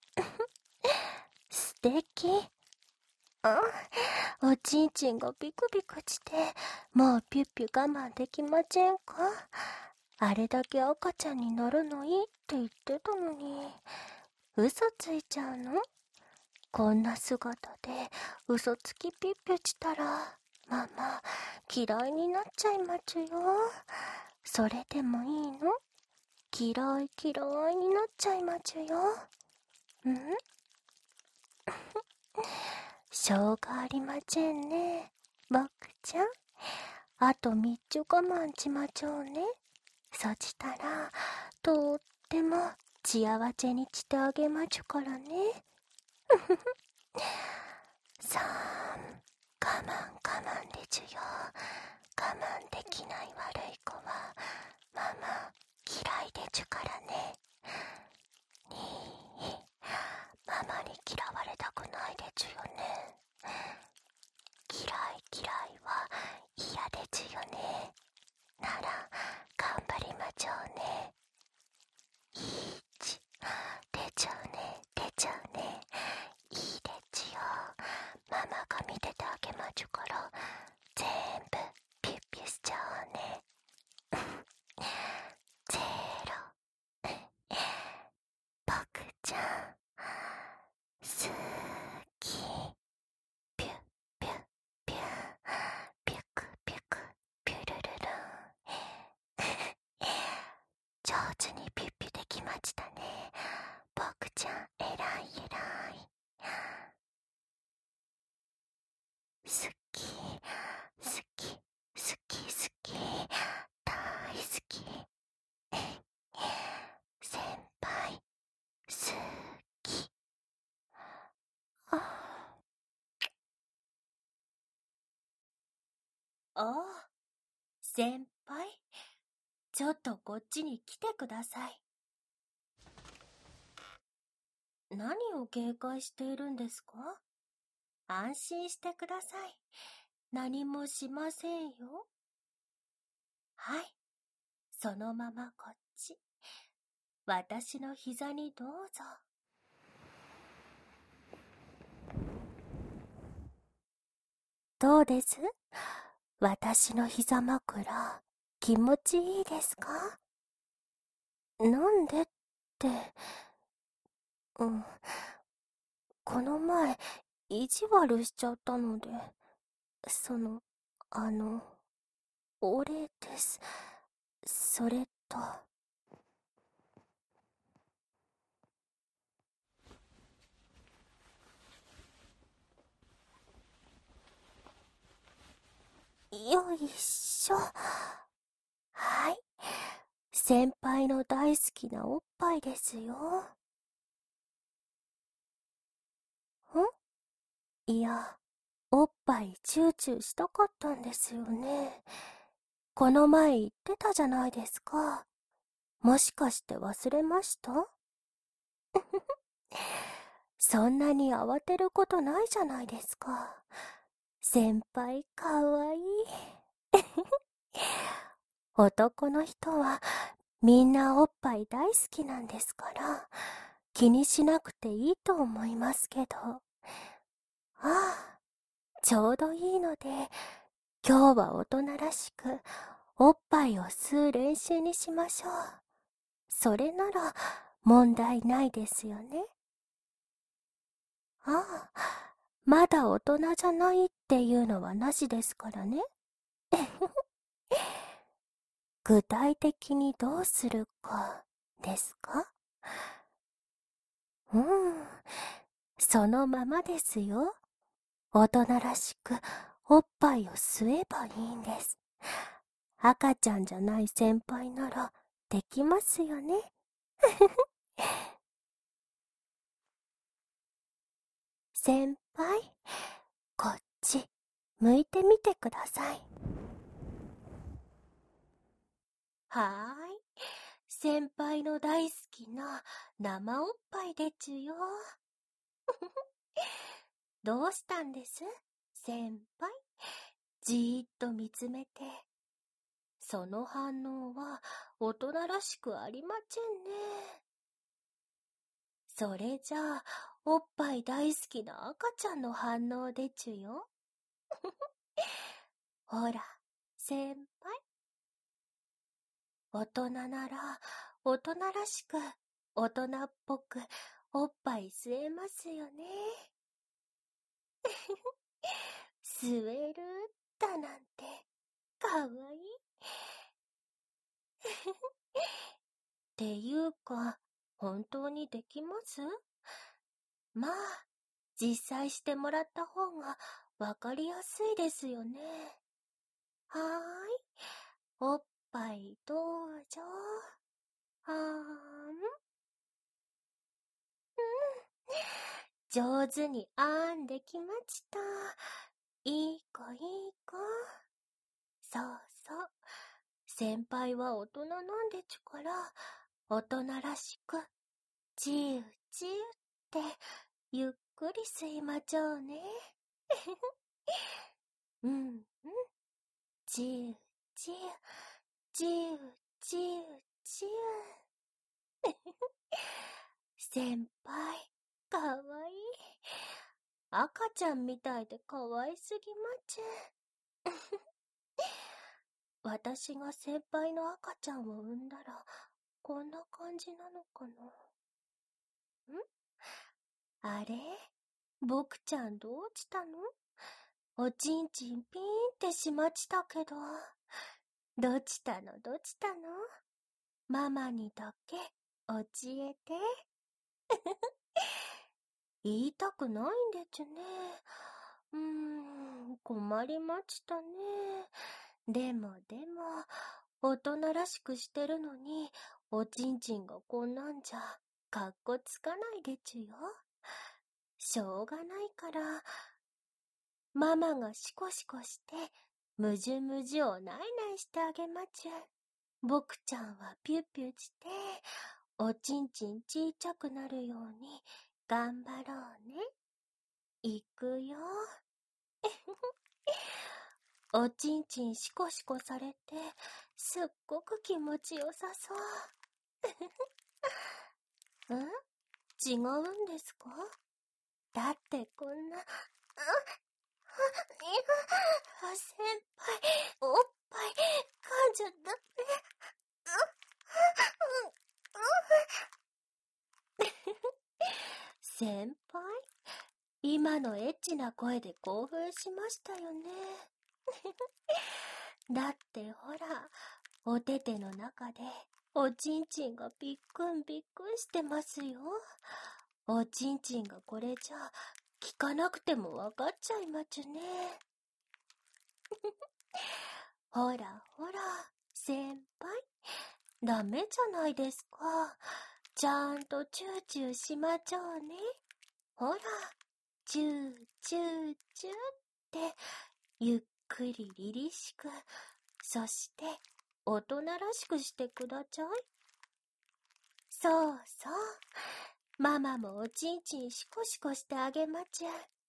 素敵。あ、おちんちんがビクビクしてもうピュッピュ我慢できませんか。あれだけ赤ちゃんになるのいいって言ってたのに嘘ついちゃうの。こんな姿で嘘つきピッピュしたらママ嫌いになっちゃいまちゅよ。それでもいいの。嫌い嫌いになっちゃいまちゅよ。んしょうがありませんね、僕ちゃん。あとみっちょ我慢しまちょうね。そしたらとっても幸せにしてあげまちゅからね。さあ、我慢我慢でちゅよ。我慢できない悪い子はママ嫌いでちゅからね。にー、ママに嫌われたくないでちゅよね。嫌い嫌いは嫌でちゅよね。なら頑張りまちょうね。いち、出ちゃうね出ちゃうね。いいでちよ。ママが見ててあげまちゅから全部ピュッピュしちゃおうね。ゼロ。僕ちゃん好き。ピュッピュッピュッピュクピュクピュルルルン。上手にピュッピュできましたね。僕ちゃんえらいえらい。好き好き好き好き大好き。先輩好き。ああ、先輩ちょっとこっちに来てください。何を警戒しているんですか。安心してください。何もしませんよ。はい、そのままこっち。私の膝にどうぞ。どうです私の膝枕、気持ちいいですか？なんでって、うん、この前、意地悪しちゃったので、その、あの、お礼です。それと、よいしょ。はい。先輩の大好きなおっぱいですよ。んいや、おっぱいチューチューしたかったんですよね。この前言ってたじゃないですか。もしかして忘れました？そんなに慌てることないじゃないですか。先輩かわいい。男の人はみんなおっぱい大好きなんですから、気にしなくていいと思いますけど。ああ、ちょうどいいので、今日は大人らしくおっぱいを吸う練習にしましょう。それなら問題ないですよね。ああ、まだ大人じゃないっていうのはなしですからね。具体的にどうするかですか？うん、そのままですよ。大人らしくおっぱいを吸えばいいんです。赤ちゃんじゃない先輩ならできますよね。先輩、こっち向いてみてください。はーい。先輩の大好きな生おっぱいでちゅよ。どうしたんです先輩？じーっと見つめて。その反応は大人らしくありませんね。それじゃあ、おっぱい大好きな赤ちゃんの反応でちゅよ。ほら、先輩。大人なら、大人らしく、大人っぽく、おっぱい吸えますよね。吸えるだなんて、かわいい。っていうか、本当にできます？まあ、実際してもらった方がわかりやすいですよね。はーい。おっぱいどうぞ。はーん。上手にあんできました。いい子いい子。そうそう。先輩は大人なんでちゅから、大人らしく、じゅうじゅうってゆっくり吸いまちょうね。うんうん。じゅうじゅう、じゅうじゅうじゅう。先輩、かわいい。赤ちゃんみたいでかわいすぎまちゅ。私が先輩の赤ちゃんを産んだら、こんな感じなのかな。んあれ僕ちゃんどうしたの？おちんちんピーンってしまちたけど。どちたのどちたの？ママにだけ教えて。言いたくないんでちゅね。うーん、困りましたね。でもでも、大人らしくしてるのに、おちんちんがこんなんじゃ、かっこつかないでちゅよ。しょうがないから、ママがシコシコして、むじゅむじゅをないないしてあげまちゅ。僕ちゃんはピュッピュして、おちんちんちいちゃくなるように、頑張ろうね。いくよ。おちんちんシコシコされて、すっごく気持ちよさそう。ん違うんですか？だってこんな、 先輩、おっぱい、噛んじゃったね。先輩、今のエッチな声で興奮しましたよね。だってほら、おてての中でおちんちんがびっくんびっくんしてますよ。おちんちんがこれじゃ聞かなくてもわかっちゃいまちゅね。ほらほら、先輩、ダメじゃないですか。ちゃんとチューチューしまちょうね。ほら、チューチューチューって、ゆっくりりりしく、そして大人らしくしてくだちゃい。そうそう。ママもおちんちんシコシコしてあげまちゅ。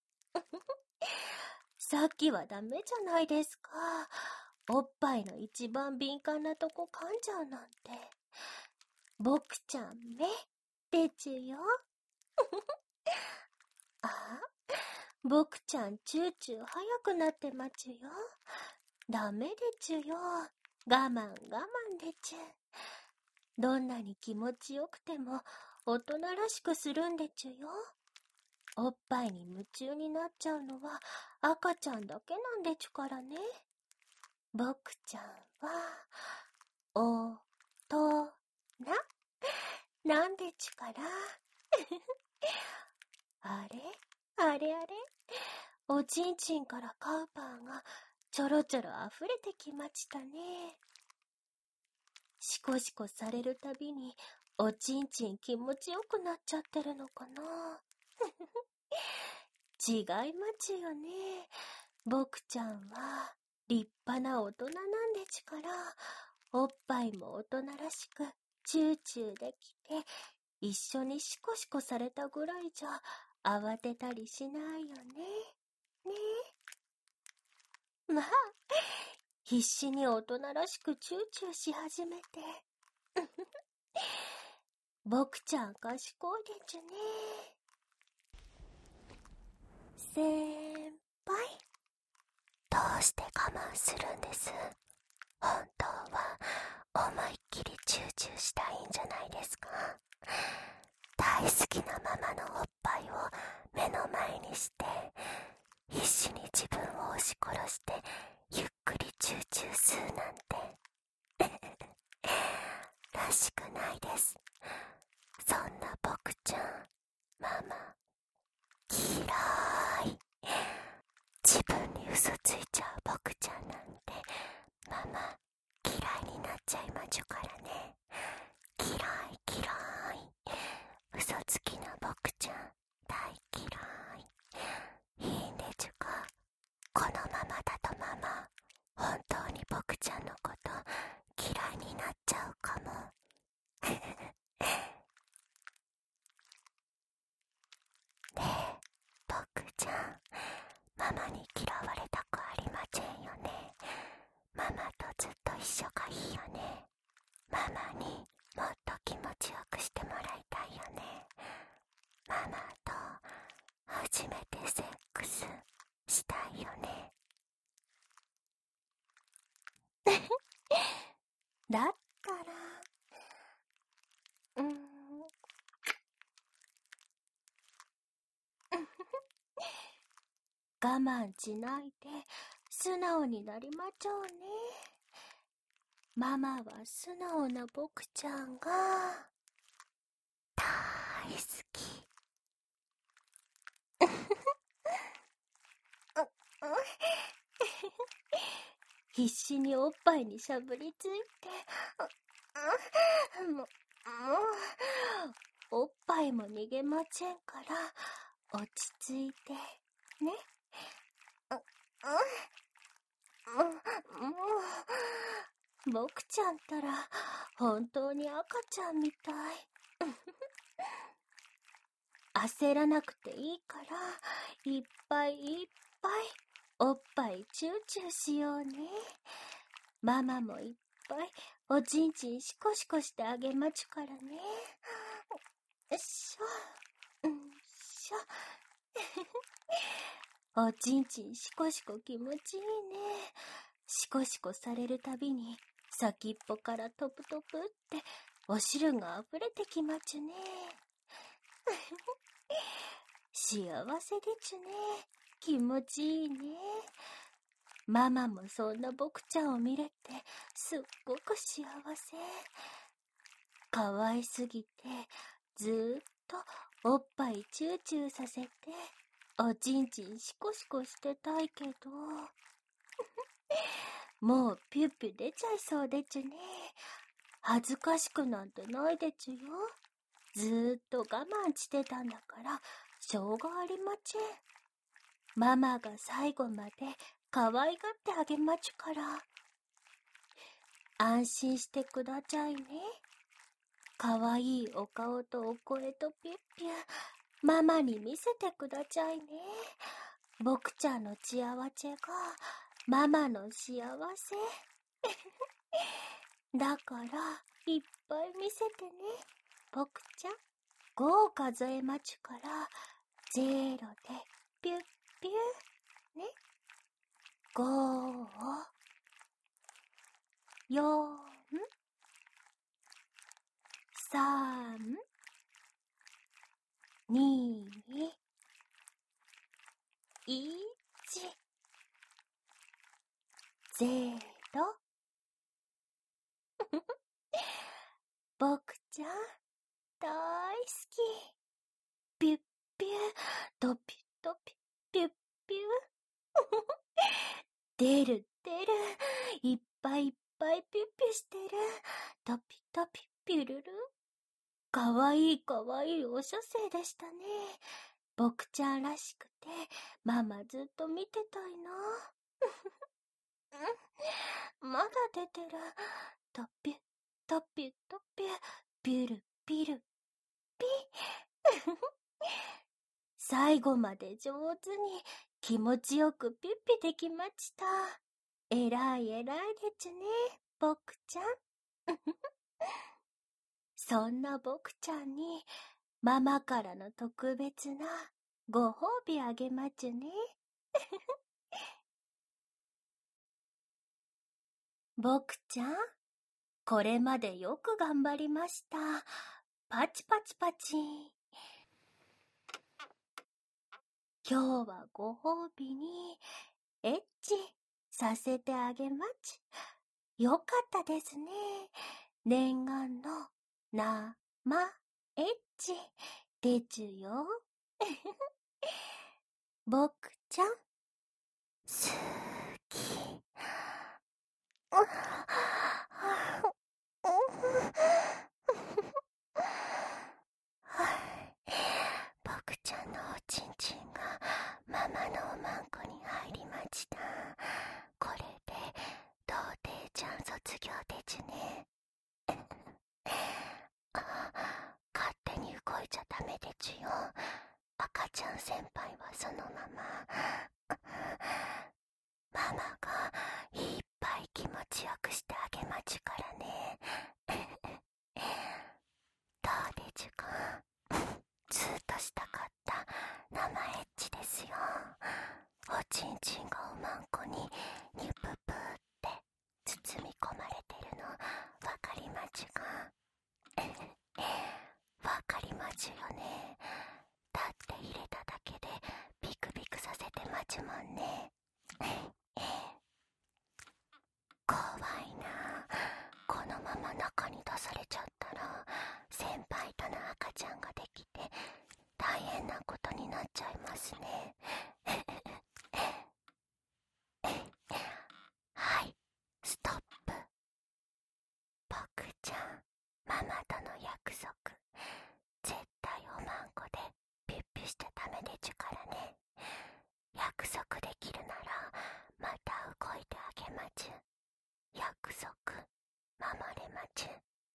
さっきはダメじゃないですか。おっぱいの一番敏感なとこ噛んじゃうなんて。ぼくちゃん目、でちゅよ。あ、ぼくちゃんチューチュー早くなってまちゅよ。ダメでちゅよ。我慢我慢でちゅ。どんなに気持ちよくても大人らしくするんでちゅよ。おっぱいに夢中になっちゃうのは赤ちゃんだけなんでちゅからね。ぼくちゃんは、おとな、なんでちゅから。あれあれあれ、おちんちんからカウパーがちょろちょろあふれてきましたね。シコシコされるたびにおちんちん気持ちよくなっちゃってるのかな。違いまちゅよね。ぼくちゃんは立派な大人なんでちゅから、おっぱいも大人らしくチューチューできて、一緒にシコシコされたぐらいじゃ慌てたりしないよね。ねえ。まあ、必死に大人らしくチューチューし始めて。ぼくちゃん賢いでちゅね。先輩、どうして我慢するんです？本当は思いっきりチューチューしたいんじゃないですか？大好きなママのおっぱいを目の前にして、必死に自分を押し殺してゆっくりチューチュー吸うなんてらしくないです。そんな僕ちゃん、ママ嫌い。自分に嘘ついちゃう僕ちゃんなんてママ嫌いになっちゃいまちゅからね。嫌い嫌い。嘘つきな僕ちゃん大嫌い。いいんでちゅか。このままだとママ本当に僕ちゃんのこと嫌いになっちゃうかも。ねえ僕ちゃん、ママに嫌われたくありませんよね。ママとずっと一緒がいいよね。ママにもっと気持ちよくしてもらいたいよね。ママと初めてセックスしたいよね。だったら、うーん、我慢しないで素直になりまちょうね。ママは素直な僕ちゃんが大好き。必死におっぱいにしゃぶりついて、もう、もう、おっぱいも逃げませんから、落ち着いて、ね。もう、もう、僕ちゃんったら、本当に赤ちゃんみたい。焦らなくていいから、いっぱいいっぱい、おっぱいチューチューしようね。ママもいっぱい、おちんちんシコシコしてあげまちゅからね。よっしょ、うんしょ。 おちんちんしこしこ気持ちいいね。しこしこされるたびに先っぽからトプトプってお汁が溢れてきまちゅね。幸せでちゅね。気持ちいいね。ママもそんな僕ちゃんを見れてすっごく幸せ。かわいすぎてずーっとおっぱいチューチューさせておちんちんしこしこしてたいけどもうピュッピュ出ちゃいそうでちゅね。恥ずかしくなんてないでちゅよ。ずーっと我慢してたんだからしょうがありまちぇん。ママが最後まで可愛がってあげまちゅから。安心してくだちゃいね。かわいいお顔とお声とピュッピュママに見せてくだちゃいね。僕ちゃんの幸せがママの幸せだからいっぱい見せてね、僕ちゃん。ごを数えまちゅからゼロでピュッピュね。ごをよんさんにいちゼロ僕ちゃん大好き。ピュッピュドピュドピュピュッピュ出る出るいっぱいいっぱいピュッピュしてる。ドピドピピュルル。かわいいかわいいお射精でしたね。僕ちゃんらしくてママずっと見てたいな。まだ出てる。ドピュドピュドピュピュルピルピ最後まで上手に気持ちよくピュッピできました。えらいえらいでちゅね、僕ちゃん。そんな僕ちゃんにママからの特別なご褒美あげまちゅね。僕ちゃん、これまでよく頑張りました。パチパチパチ。今日はご褒美にエッチさせてあげまち。よかったですね。念願のなまエッチでちゅよ。僕ちゃん、すき。僕ちゃんのおちんちんがママのおまんこに入りました。これで童貞ちゃん卒業でちゅね。勝手に動いちゃダメでちゅよ。赤ちゃん先輩はそのままママがいっぱい気持ちよくしてあげまちゅからね。どうでちゅか。ずっとしたかった生エッチですよ。おちんちんがおまんこにニュププって包み込まれてるのわかりまちゅか。わかりまちゅよね。だって入れただけでビクビクさせてまちゅもんね。怖いな。このまま中に出されちゃったら先輩との赤ちゃんができて大変なことになっちゃいますね。はい、ストップ。僕ちゃん、ママとの約束。絶対おまんこでピュッピュしちゃダメでちゅからね。約束できるならまた動いてあげまちゅ。約束守れまちゅ。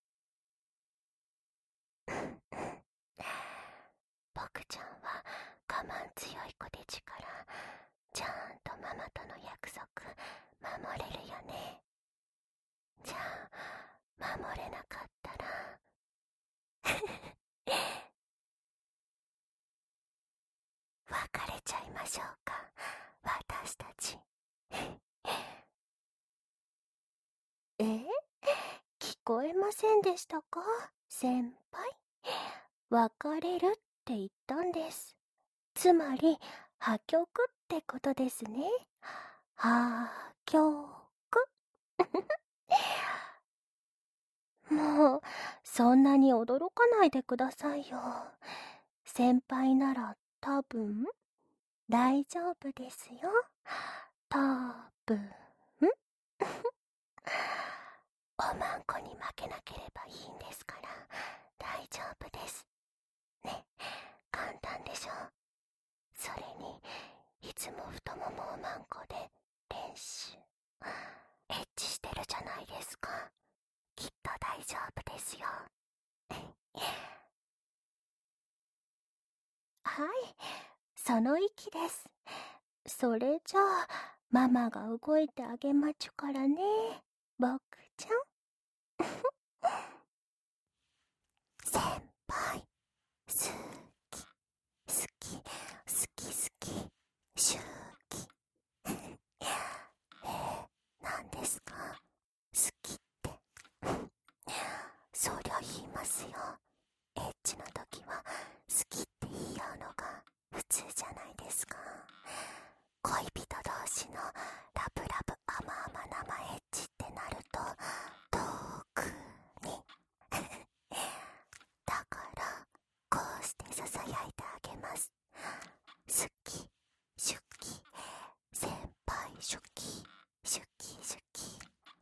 僕ちゃんは我慢強い子でちゅからちゃんとママとの約束守れるよね。じゃあ守れなかったら別れちゃいましょうか。 こえませんでしたか、先輩。別れるって言ったんです。つまり、破局ってことですね。破局。もう、そんなに驚かないでくださいよ。先輩なら多分、大丈夫ですよ。多分。おまんこに負けなければいいんですから、大丈夫です。ね、簡単でしょ。それに、いつも太ももおまんこで練習。エッチしてるじゃないですか。きっと大丈夫ですよ。はい、その息です。それじゃあ、ママが動いてあげまちゅからね、僕ちゃん。先輩、好き、好き、好き好き、周期。えー、何ですか、好きって。そりゃ言いますよ。エッチの時は好きって言い合うのが普通じゃないですか。恋人同士のラブラブ甘々生エッチってなると特にだからこうしてささやいてあげます。好き、シュキ、先輩シュキ、シュキシュキ。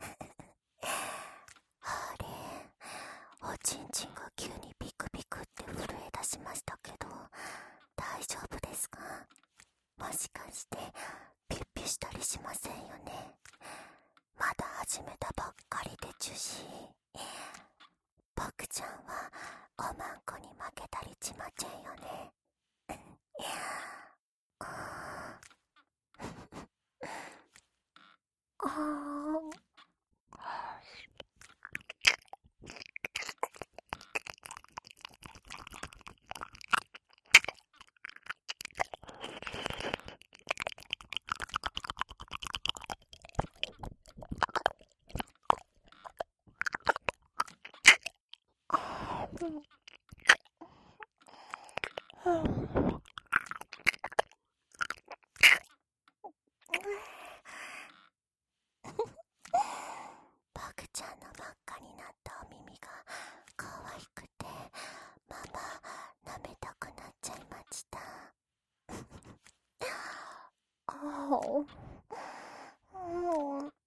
あれ、おちんちんが急にビクビクって震え出しましたけど、大丈夫ですか？もしかしてピュッピュしたりしませんよね。まだ始めたばっかりでちゅし。僕ちゃんはおまんこに負けたりちまちぇんよね。あーバクちゃんの真っ赤になったお耳が可愛くて、ママ舐めたくなっちゃいました。あーうん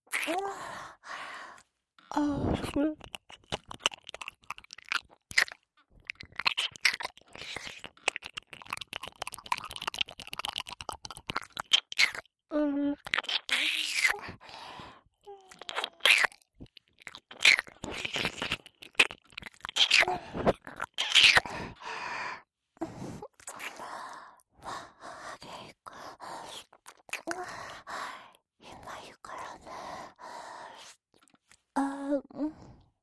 あーうんあれか、今言うからね。あーうん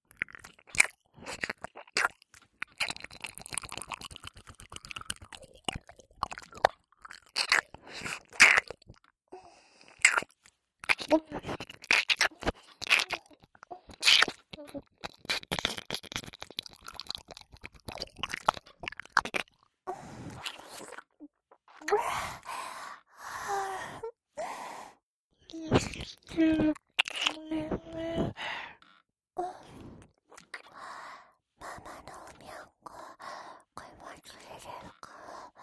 ママのおみゃんこ、これ忘れれるか。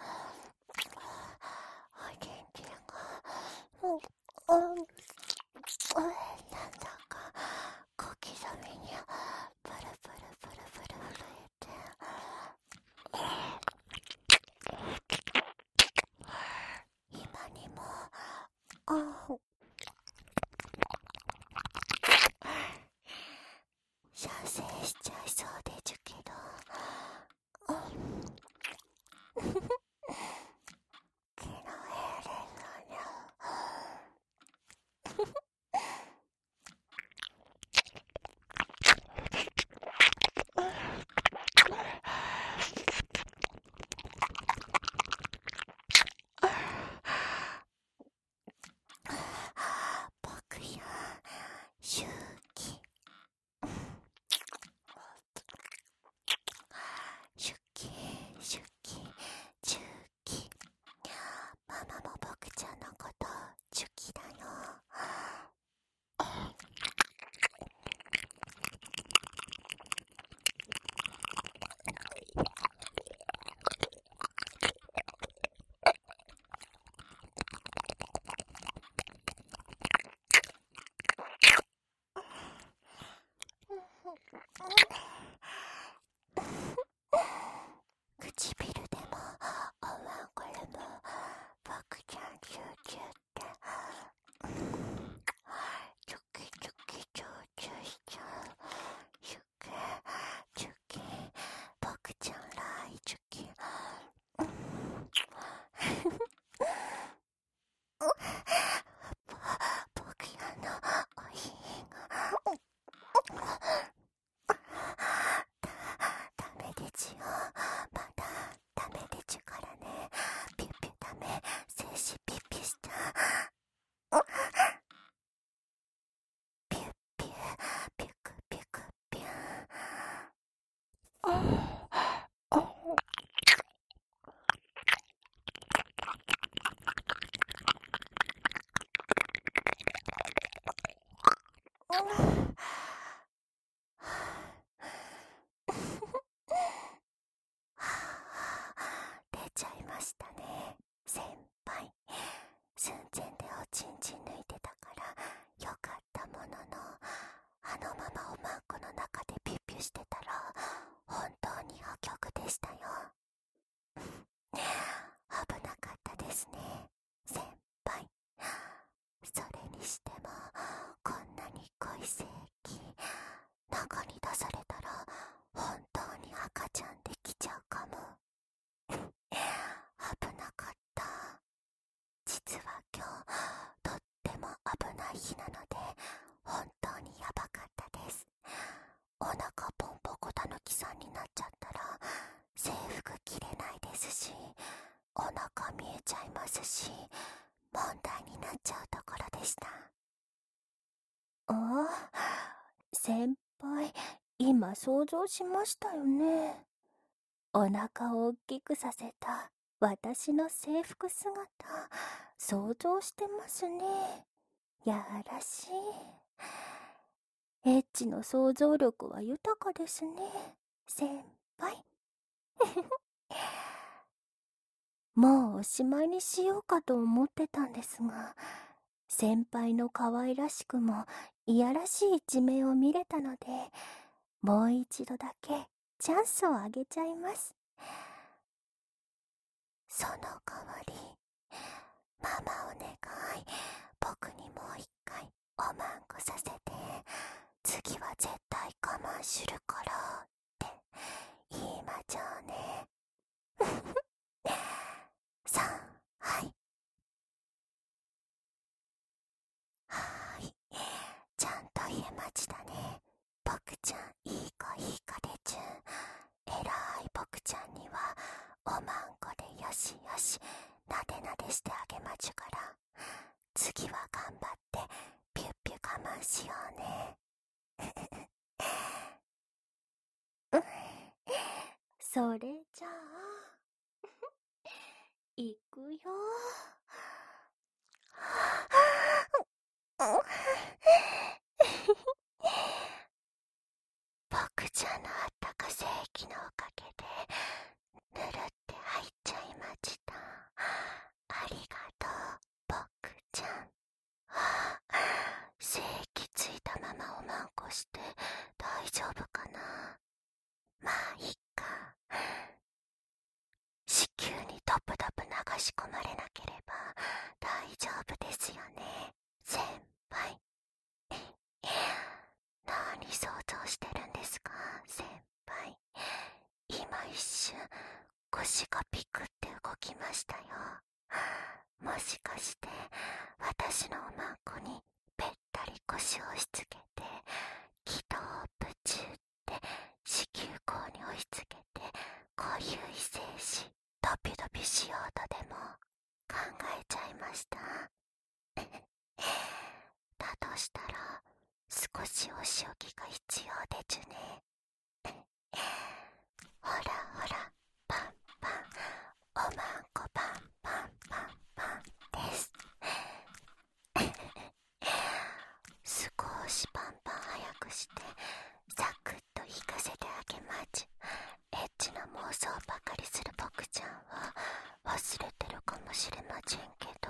お元気が、うん、うん、なんだか小刻みにプルプルプルプル震えて、今にも、あ、射精しちゃいそうでちゅけど、うん、 出ちゃいましたね、先輩。寸前でおちんちん抜いてたからよかったものの、あのままおまんこの中でピュッピュしてたら本当に破局でしたよ。危なかったですね、先輩。それにしてもこんなに濃い精液中に出されたら本当に赤ちゃんできちゃうかも。危なかった。実は今日とっても危ない日なので本当にヤバかったです。お腹ポンポコたぬきさんになっちゃったら制服着れないですし、お腹見えちゃいますし、問題になっちゃうところでした。ああ、先輩、今想像しましたよね。お腹を大きくさせた私の制服姿、想像してますね。やらしい。エッチの想像力は豊かですね、先輩。もうおしまいにしようかと思ってたんですが、先輩の可愛らしくもいやらしい一面を見れたので、もう一度だけチャンスをあげちゃいます。その代わり、ママお願い、僕にもう一回おまんこさせて、次は絶対我慢するからって言いましょうね。さん、はい。はーい。ちゃんと言えましたね。僕ちゃん、いい子いい子でちゅん。えらい僕ちゃんにはおまんこでよしよしなでなでしてあげまちゅから、次は頑張ってピュッピュ我慢しようね。それじゃあいくよ。僕ちゃんのあったか精液のおかげでぬるって入っちゃいました。ありがとう、僕ちゃん。はあ、精液ついたままおまんこして大丈夫かな。まあいっか。子宮にトプトプ流し込まれなければ大丈夫ですよね、先輩。何想像してるんですか、先輩。今一瞬腰がピクって動きましたよ。もしかして私のおまんこにぺったり腰を押し付けて、気筒をプチューって子宮口に押し付けて固有異性しドピドピしようとでも考えちゃいました。だとしたら少しお仕置きが必要でちゅね。ほらほら、パンパン、おまんこパンパンパンパンです。少しパンパン早くしてサクッと引かせてあげまちゅ。エッチな妄想ばかりする僕ちゃんは忘れてるかもしれませんけど、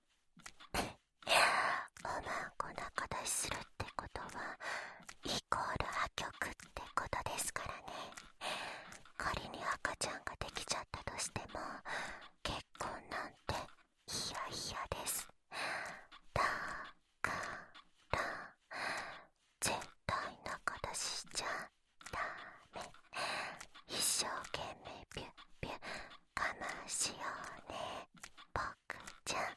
おまんこ仲出しするってことはイコール破局ってことですからね。仮に赤ちゃんができちゃったとしても結婚なんていやいやです。だから絶対仲出ししちゃダメ。一生懸命ピュッピュ我慢しようね、僕ちゃん。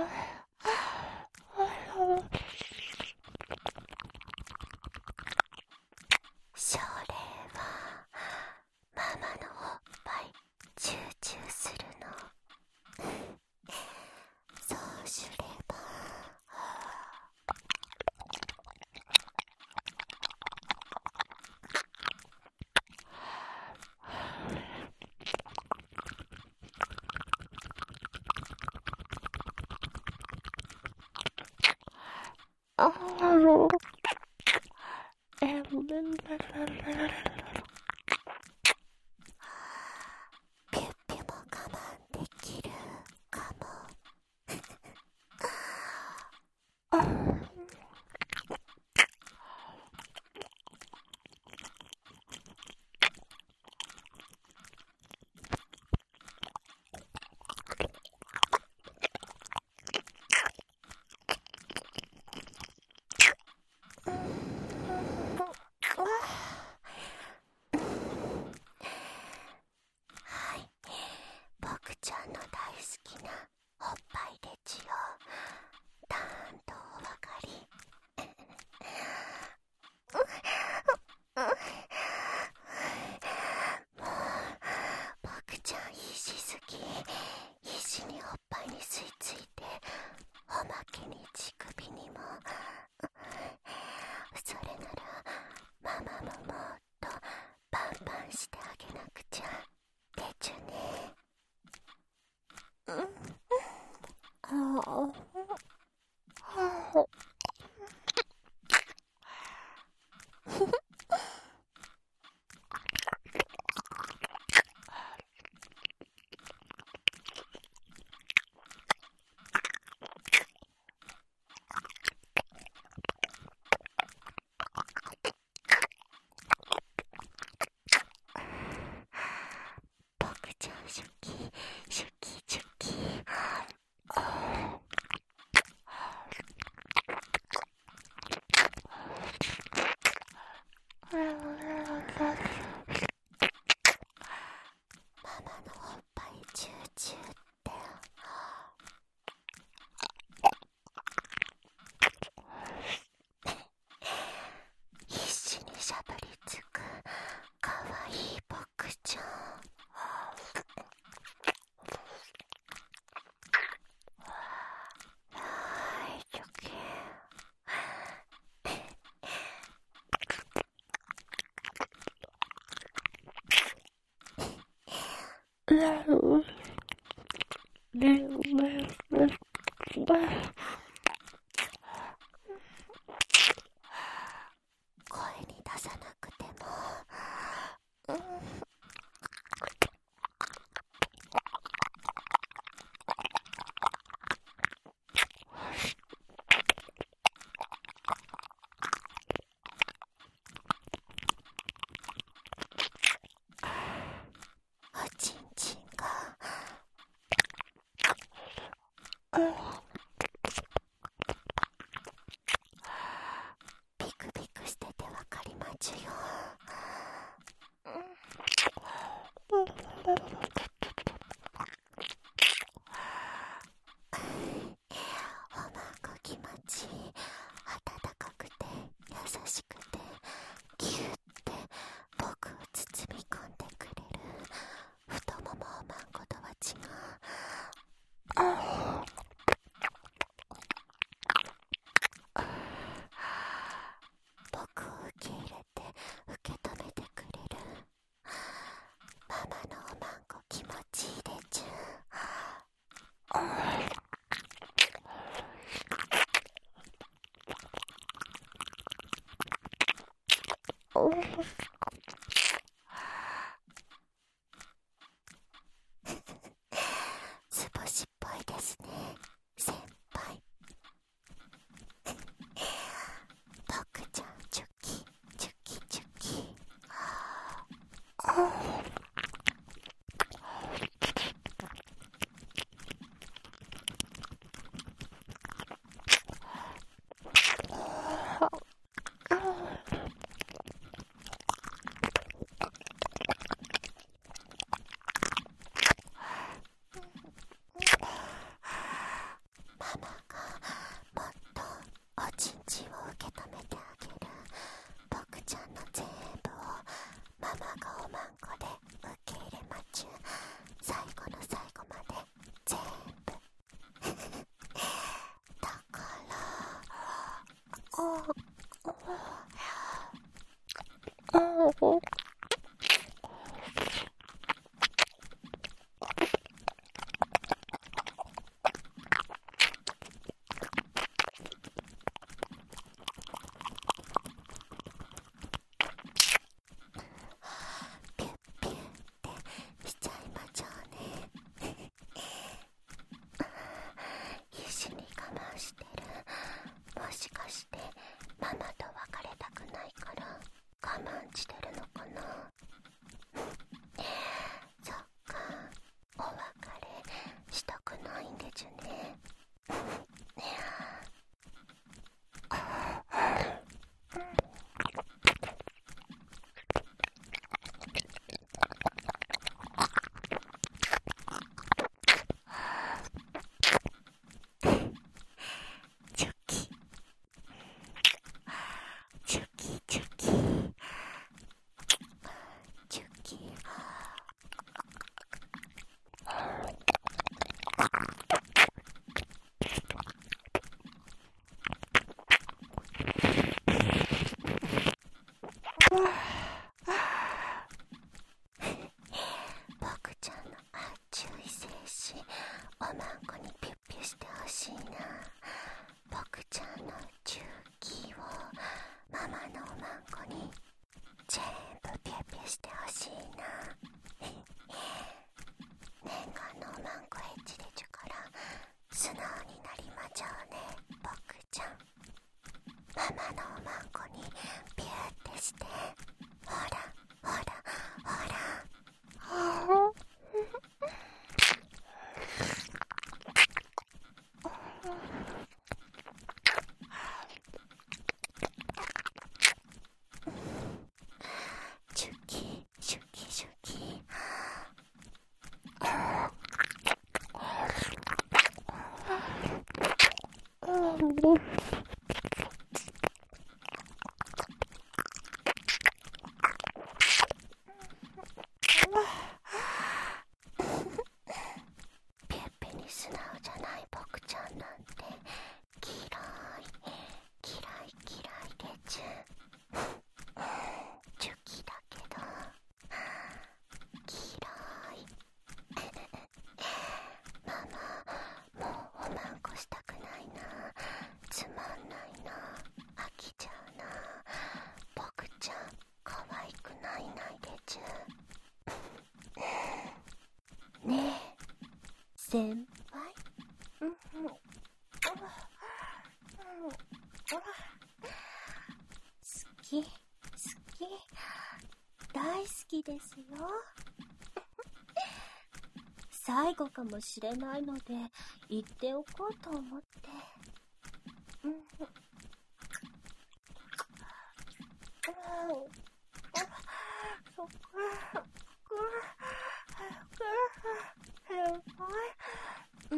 それはママのおっぱいチューチューするの。そうすればあのえんぶんだららららピュッピュも我慢できるかも。はい、僕ちゃんの大好きなおっぱいでちゅよ。たーんとお分かり。もう僕ちゃん必死すぎ、必死におっぱいに吸い付いて、おまけに乳首にも。それならママももっとバンバンしてあげなくちゃでちゅね。うん、ああ、僕ちゃんシュキシュキシュキ。ママのおっぱいチューチューって必死にしゃぶりつくかわいい僕ちゃん。はいチョキ。声に出さなくても、うん、おちんちんが、うん、ビクビクしててわかりまちゅよ。うん、おまんこ気持ちいい。温かくて優しくてギュッて僕を包み込んでくれる太ももおまんことは違う。あ僕を受け入れて受け止めてくれるママのおまんこ気持ちいいでちゅ。図星っぽいですね先輩。僕ちゃんチュキチュキチュキ。 ピュッピュッってしちゃいましょうね。必死に我慢してる。もしかしてママと別れたくないから我慢してるのかな。そっか、お別れしたくないんでちゅね。チョキチョキチョキチョキ。僕ちゃんの熱い精子おまんこにピュッピュしてほしいな。僕ちゃんの重機をママのおまんこに全部ピュッピュしてほしいな。念願のおまんこエッチでちゅから素直になりまちょうね。僕ちゃんママのおまんこにピューってして、ほらほらほら。シュキシュキシュキ。ピュッピに素直じゃない僕ちゃんなんて嫌い嫌い嫌いでちゅ。チュキだけど嫌い。ママもうおまんこしたくないな。つまんないな。飽きちゃうな。僕ちゃん可愛くないないでちゅ。ねえ先輩。好き好き大好きですよ。最後かもしれないので言っておこうと思って。そっかうん。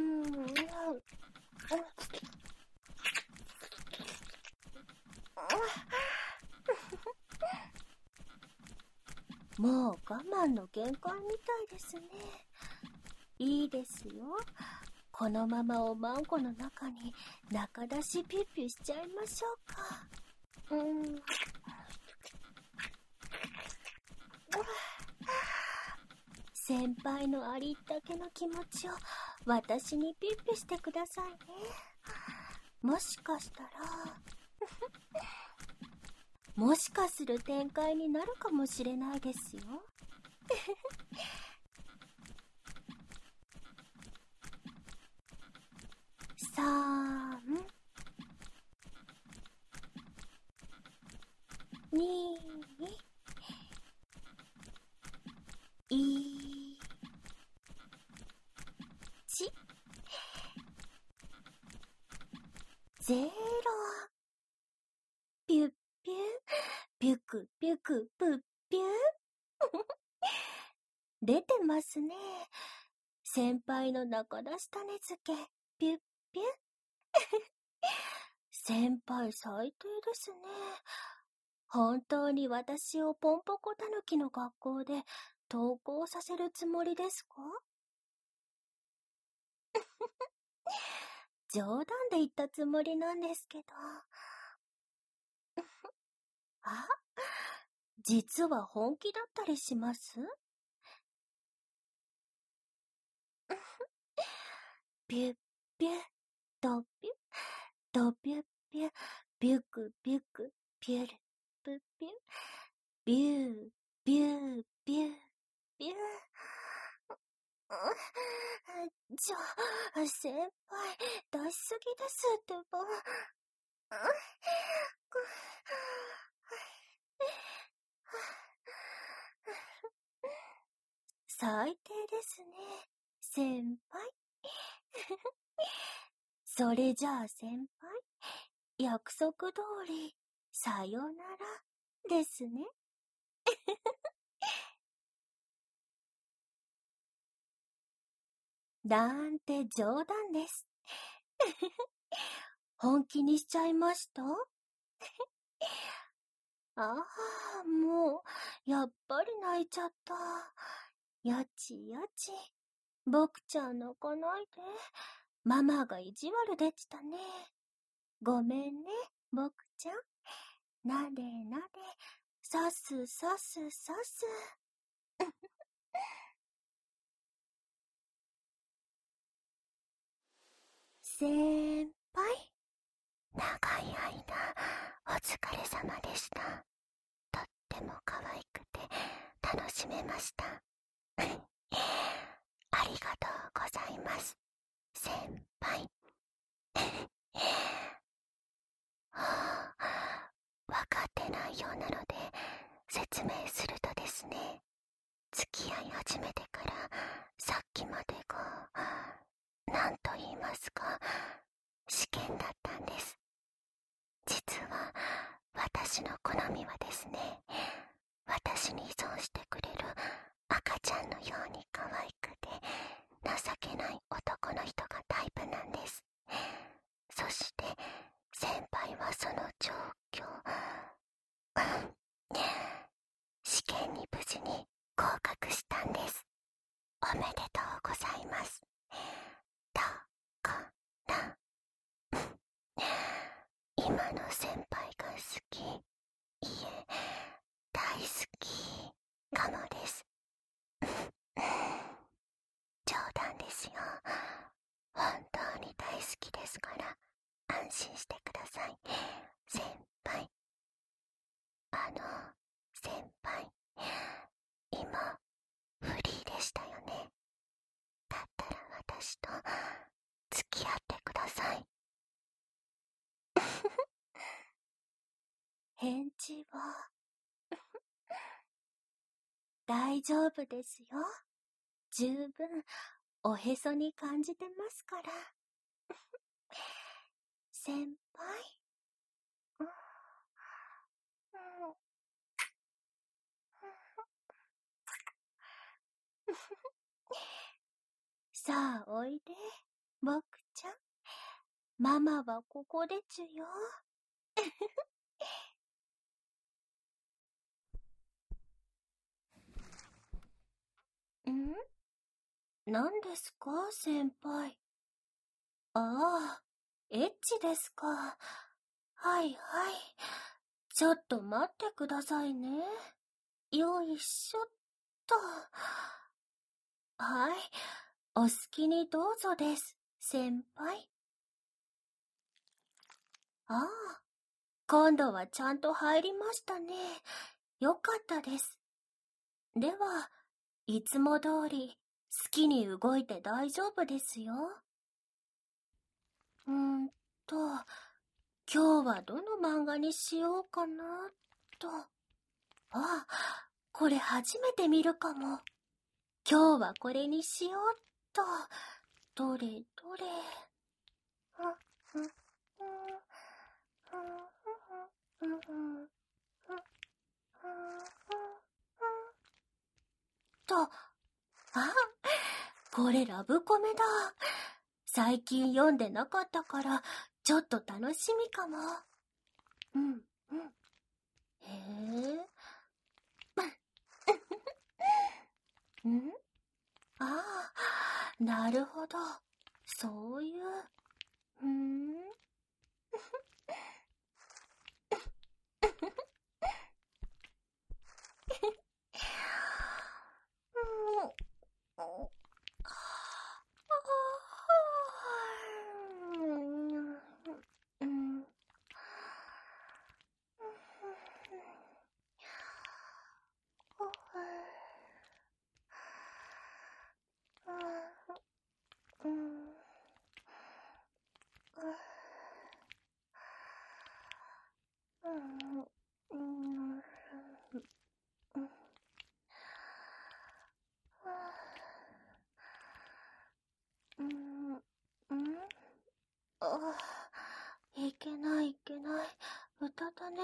もう我慢の限界みたいですね。いいですよ。このままおまんこの中に中出しピュッピュしちゃいましょうか。うん。先輩のありったけの気持ちを私にピュッピュしてくださいね。もしかしたらもしかする展開になるかもしれないですよ。さん、に、い、ち、ゼロ。ピュッピュピュクピュクプッピュ出てますね。先輩の中出し種付けピュッピュ。先輩最低ですね。本当に私をポンポコたぬきの学校で登校させるつもりですか？冗談で言ったつもりなんですけど。あ、 実は本気だったりします？ピュッピュッ、ドピュッ、ドピュッピュッ、ビュクビュク、ピュル、プピュッ、ビュー、ビュー、ビュー、ビュー。ちょ、先輩、出しすぎですってば。最低ですね、先輩。それじゃあ先輩、約束通り、さよならですね。なんて冗談です。本気にしちゃいました？ああ、もう、やっぱり泣いちゃった。やちやち。僕ちゃん泣かないで。ママが意地悪でしたね。ごめんね、僕ちゃん。なでなで、さすさすさす。先輩。長い間、お疲れ様でした。とっても可愛くて楽しめました。ありがとうございます、先輩。はあ、分かってないようなので説明するとですね、付き合い始めてからさっきまでが何と言いますか、試験だったんです。実は私の好みはですね、私に依存してくれる赤ちゃんのように可愛くて情けない男の人がタイプなんです。そして先輩はその状況試験に無事に合格したんです。おめでとうございます。だから今の先輩が好き、いえ大好きかもです。冗談ですよ。本当に大好きですから安心してください、先輩。あの、先輩、今フリーでしたよね。だったら私と付き合ってください。返事は大丈夫ですよ。十分おへそに感じてますから。先輩。うんうんさあおいで、僕ちゃん。ママはここでちゅよ。ん？何ですか、先輩。ああ、エッチですか。はいはい。ちょっと待ってくださいね。よいしょっと。はい。お好きにどうぞです、先輩。ああ、今度はちゃんと入りましたね。よかったです。では、いつも通り好きに動いて大丈夫ですよ。うーんと、今日はどの漫画にしようかなと。あ、これ初めて見るかも。今日はこれにしようっと。どれどれ。と、あ、これラブコメだ。最近読んでなかったから、ちょっと楽しみかも。うん、うん。へえ。ん？ああ、なるほど。そういう。ふーん。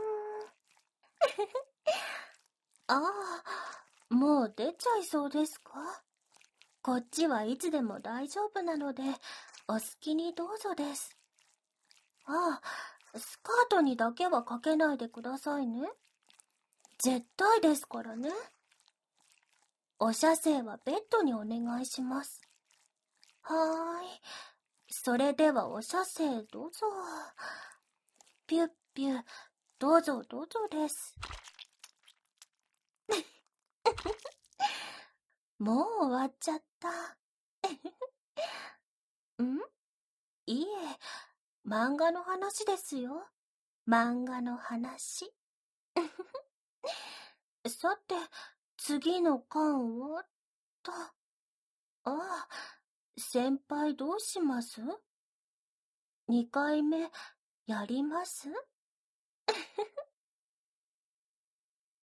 ああ、もう出ちゃいそうですか？こっちはいつでも大丈夫なので、お好きにどうぞです。ああ、スカートにだけはかけないでくださいね。絶対ですからね。お射精はベッドにお願いします。はーい。それではお射精どうぞ。ピュッピュ、どうぞどうぞです。もう終わっちゃった。んいえ、漫画の話ですよ。漫画の話。さて、次の巻はと。ああ、先輩どうします？にかいめ、やります？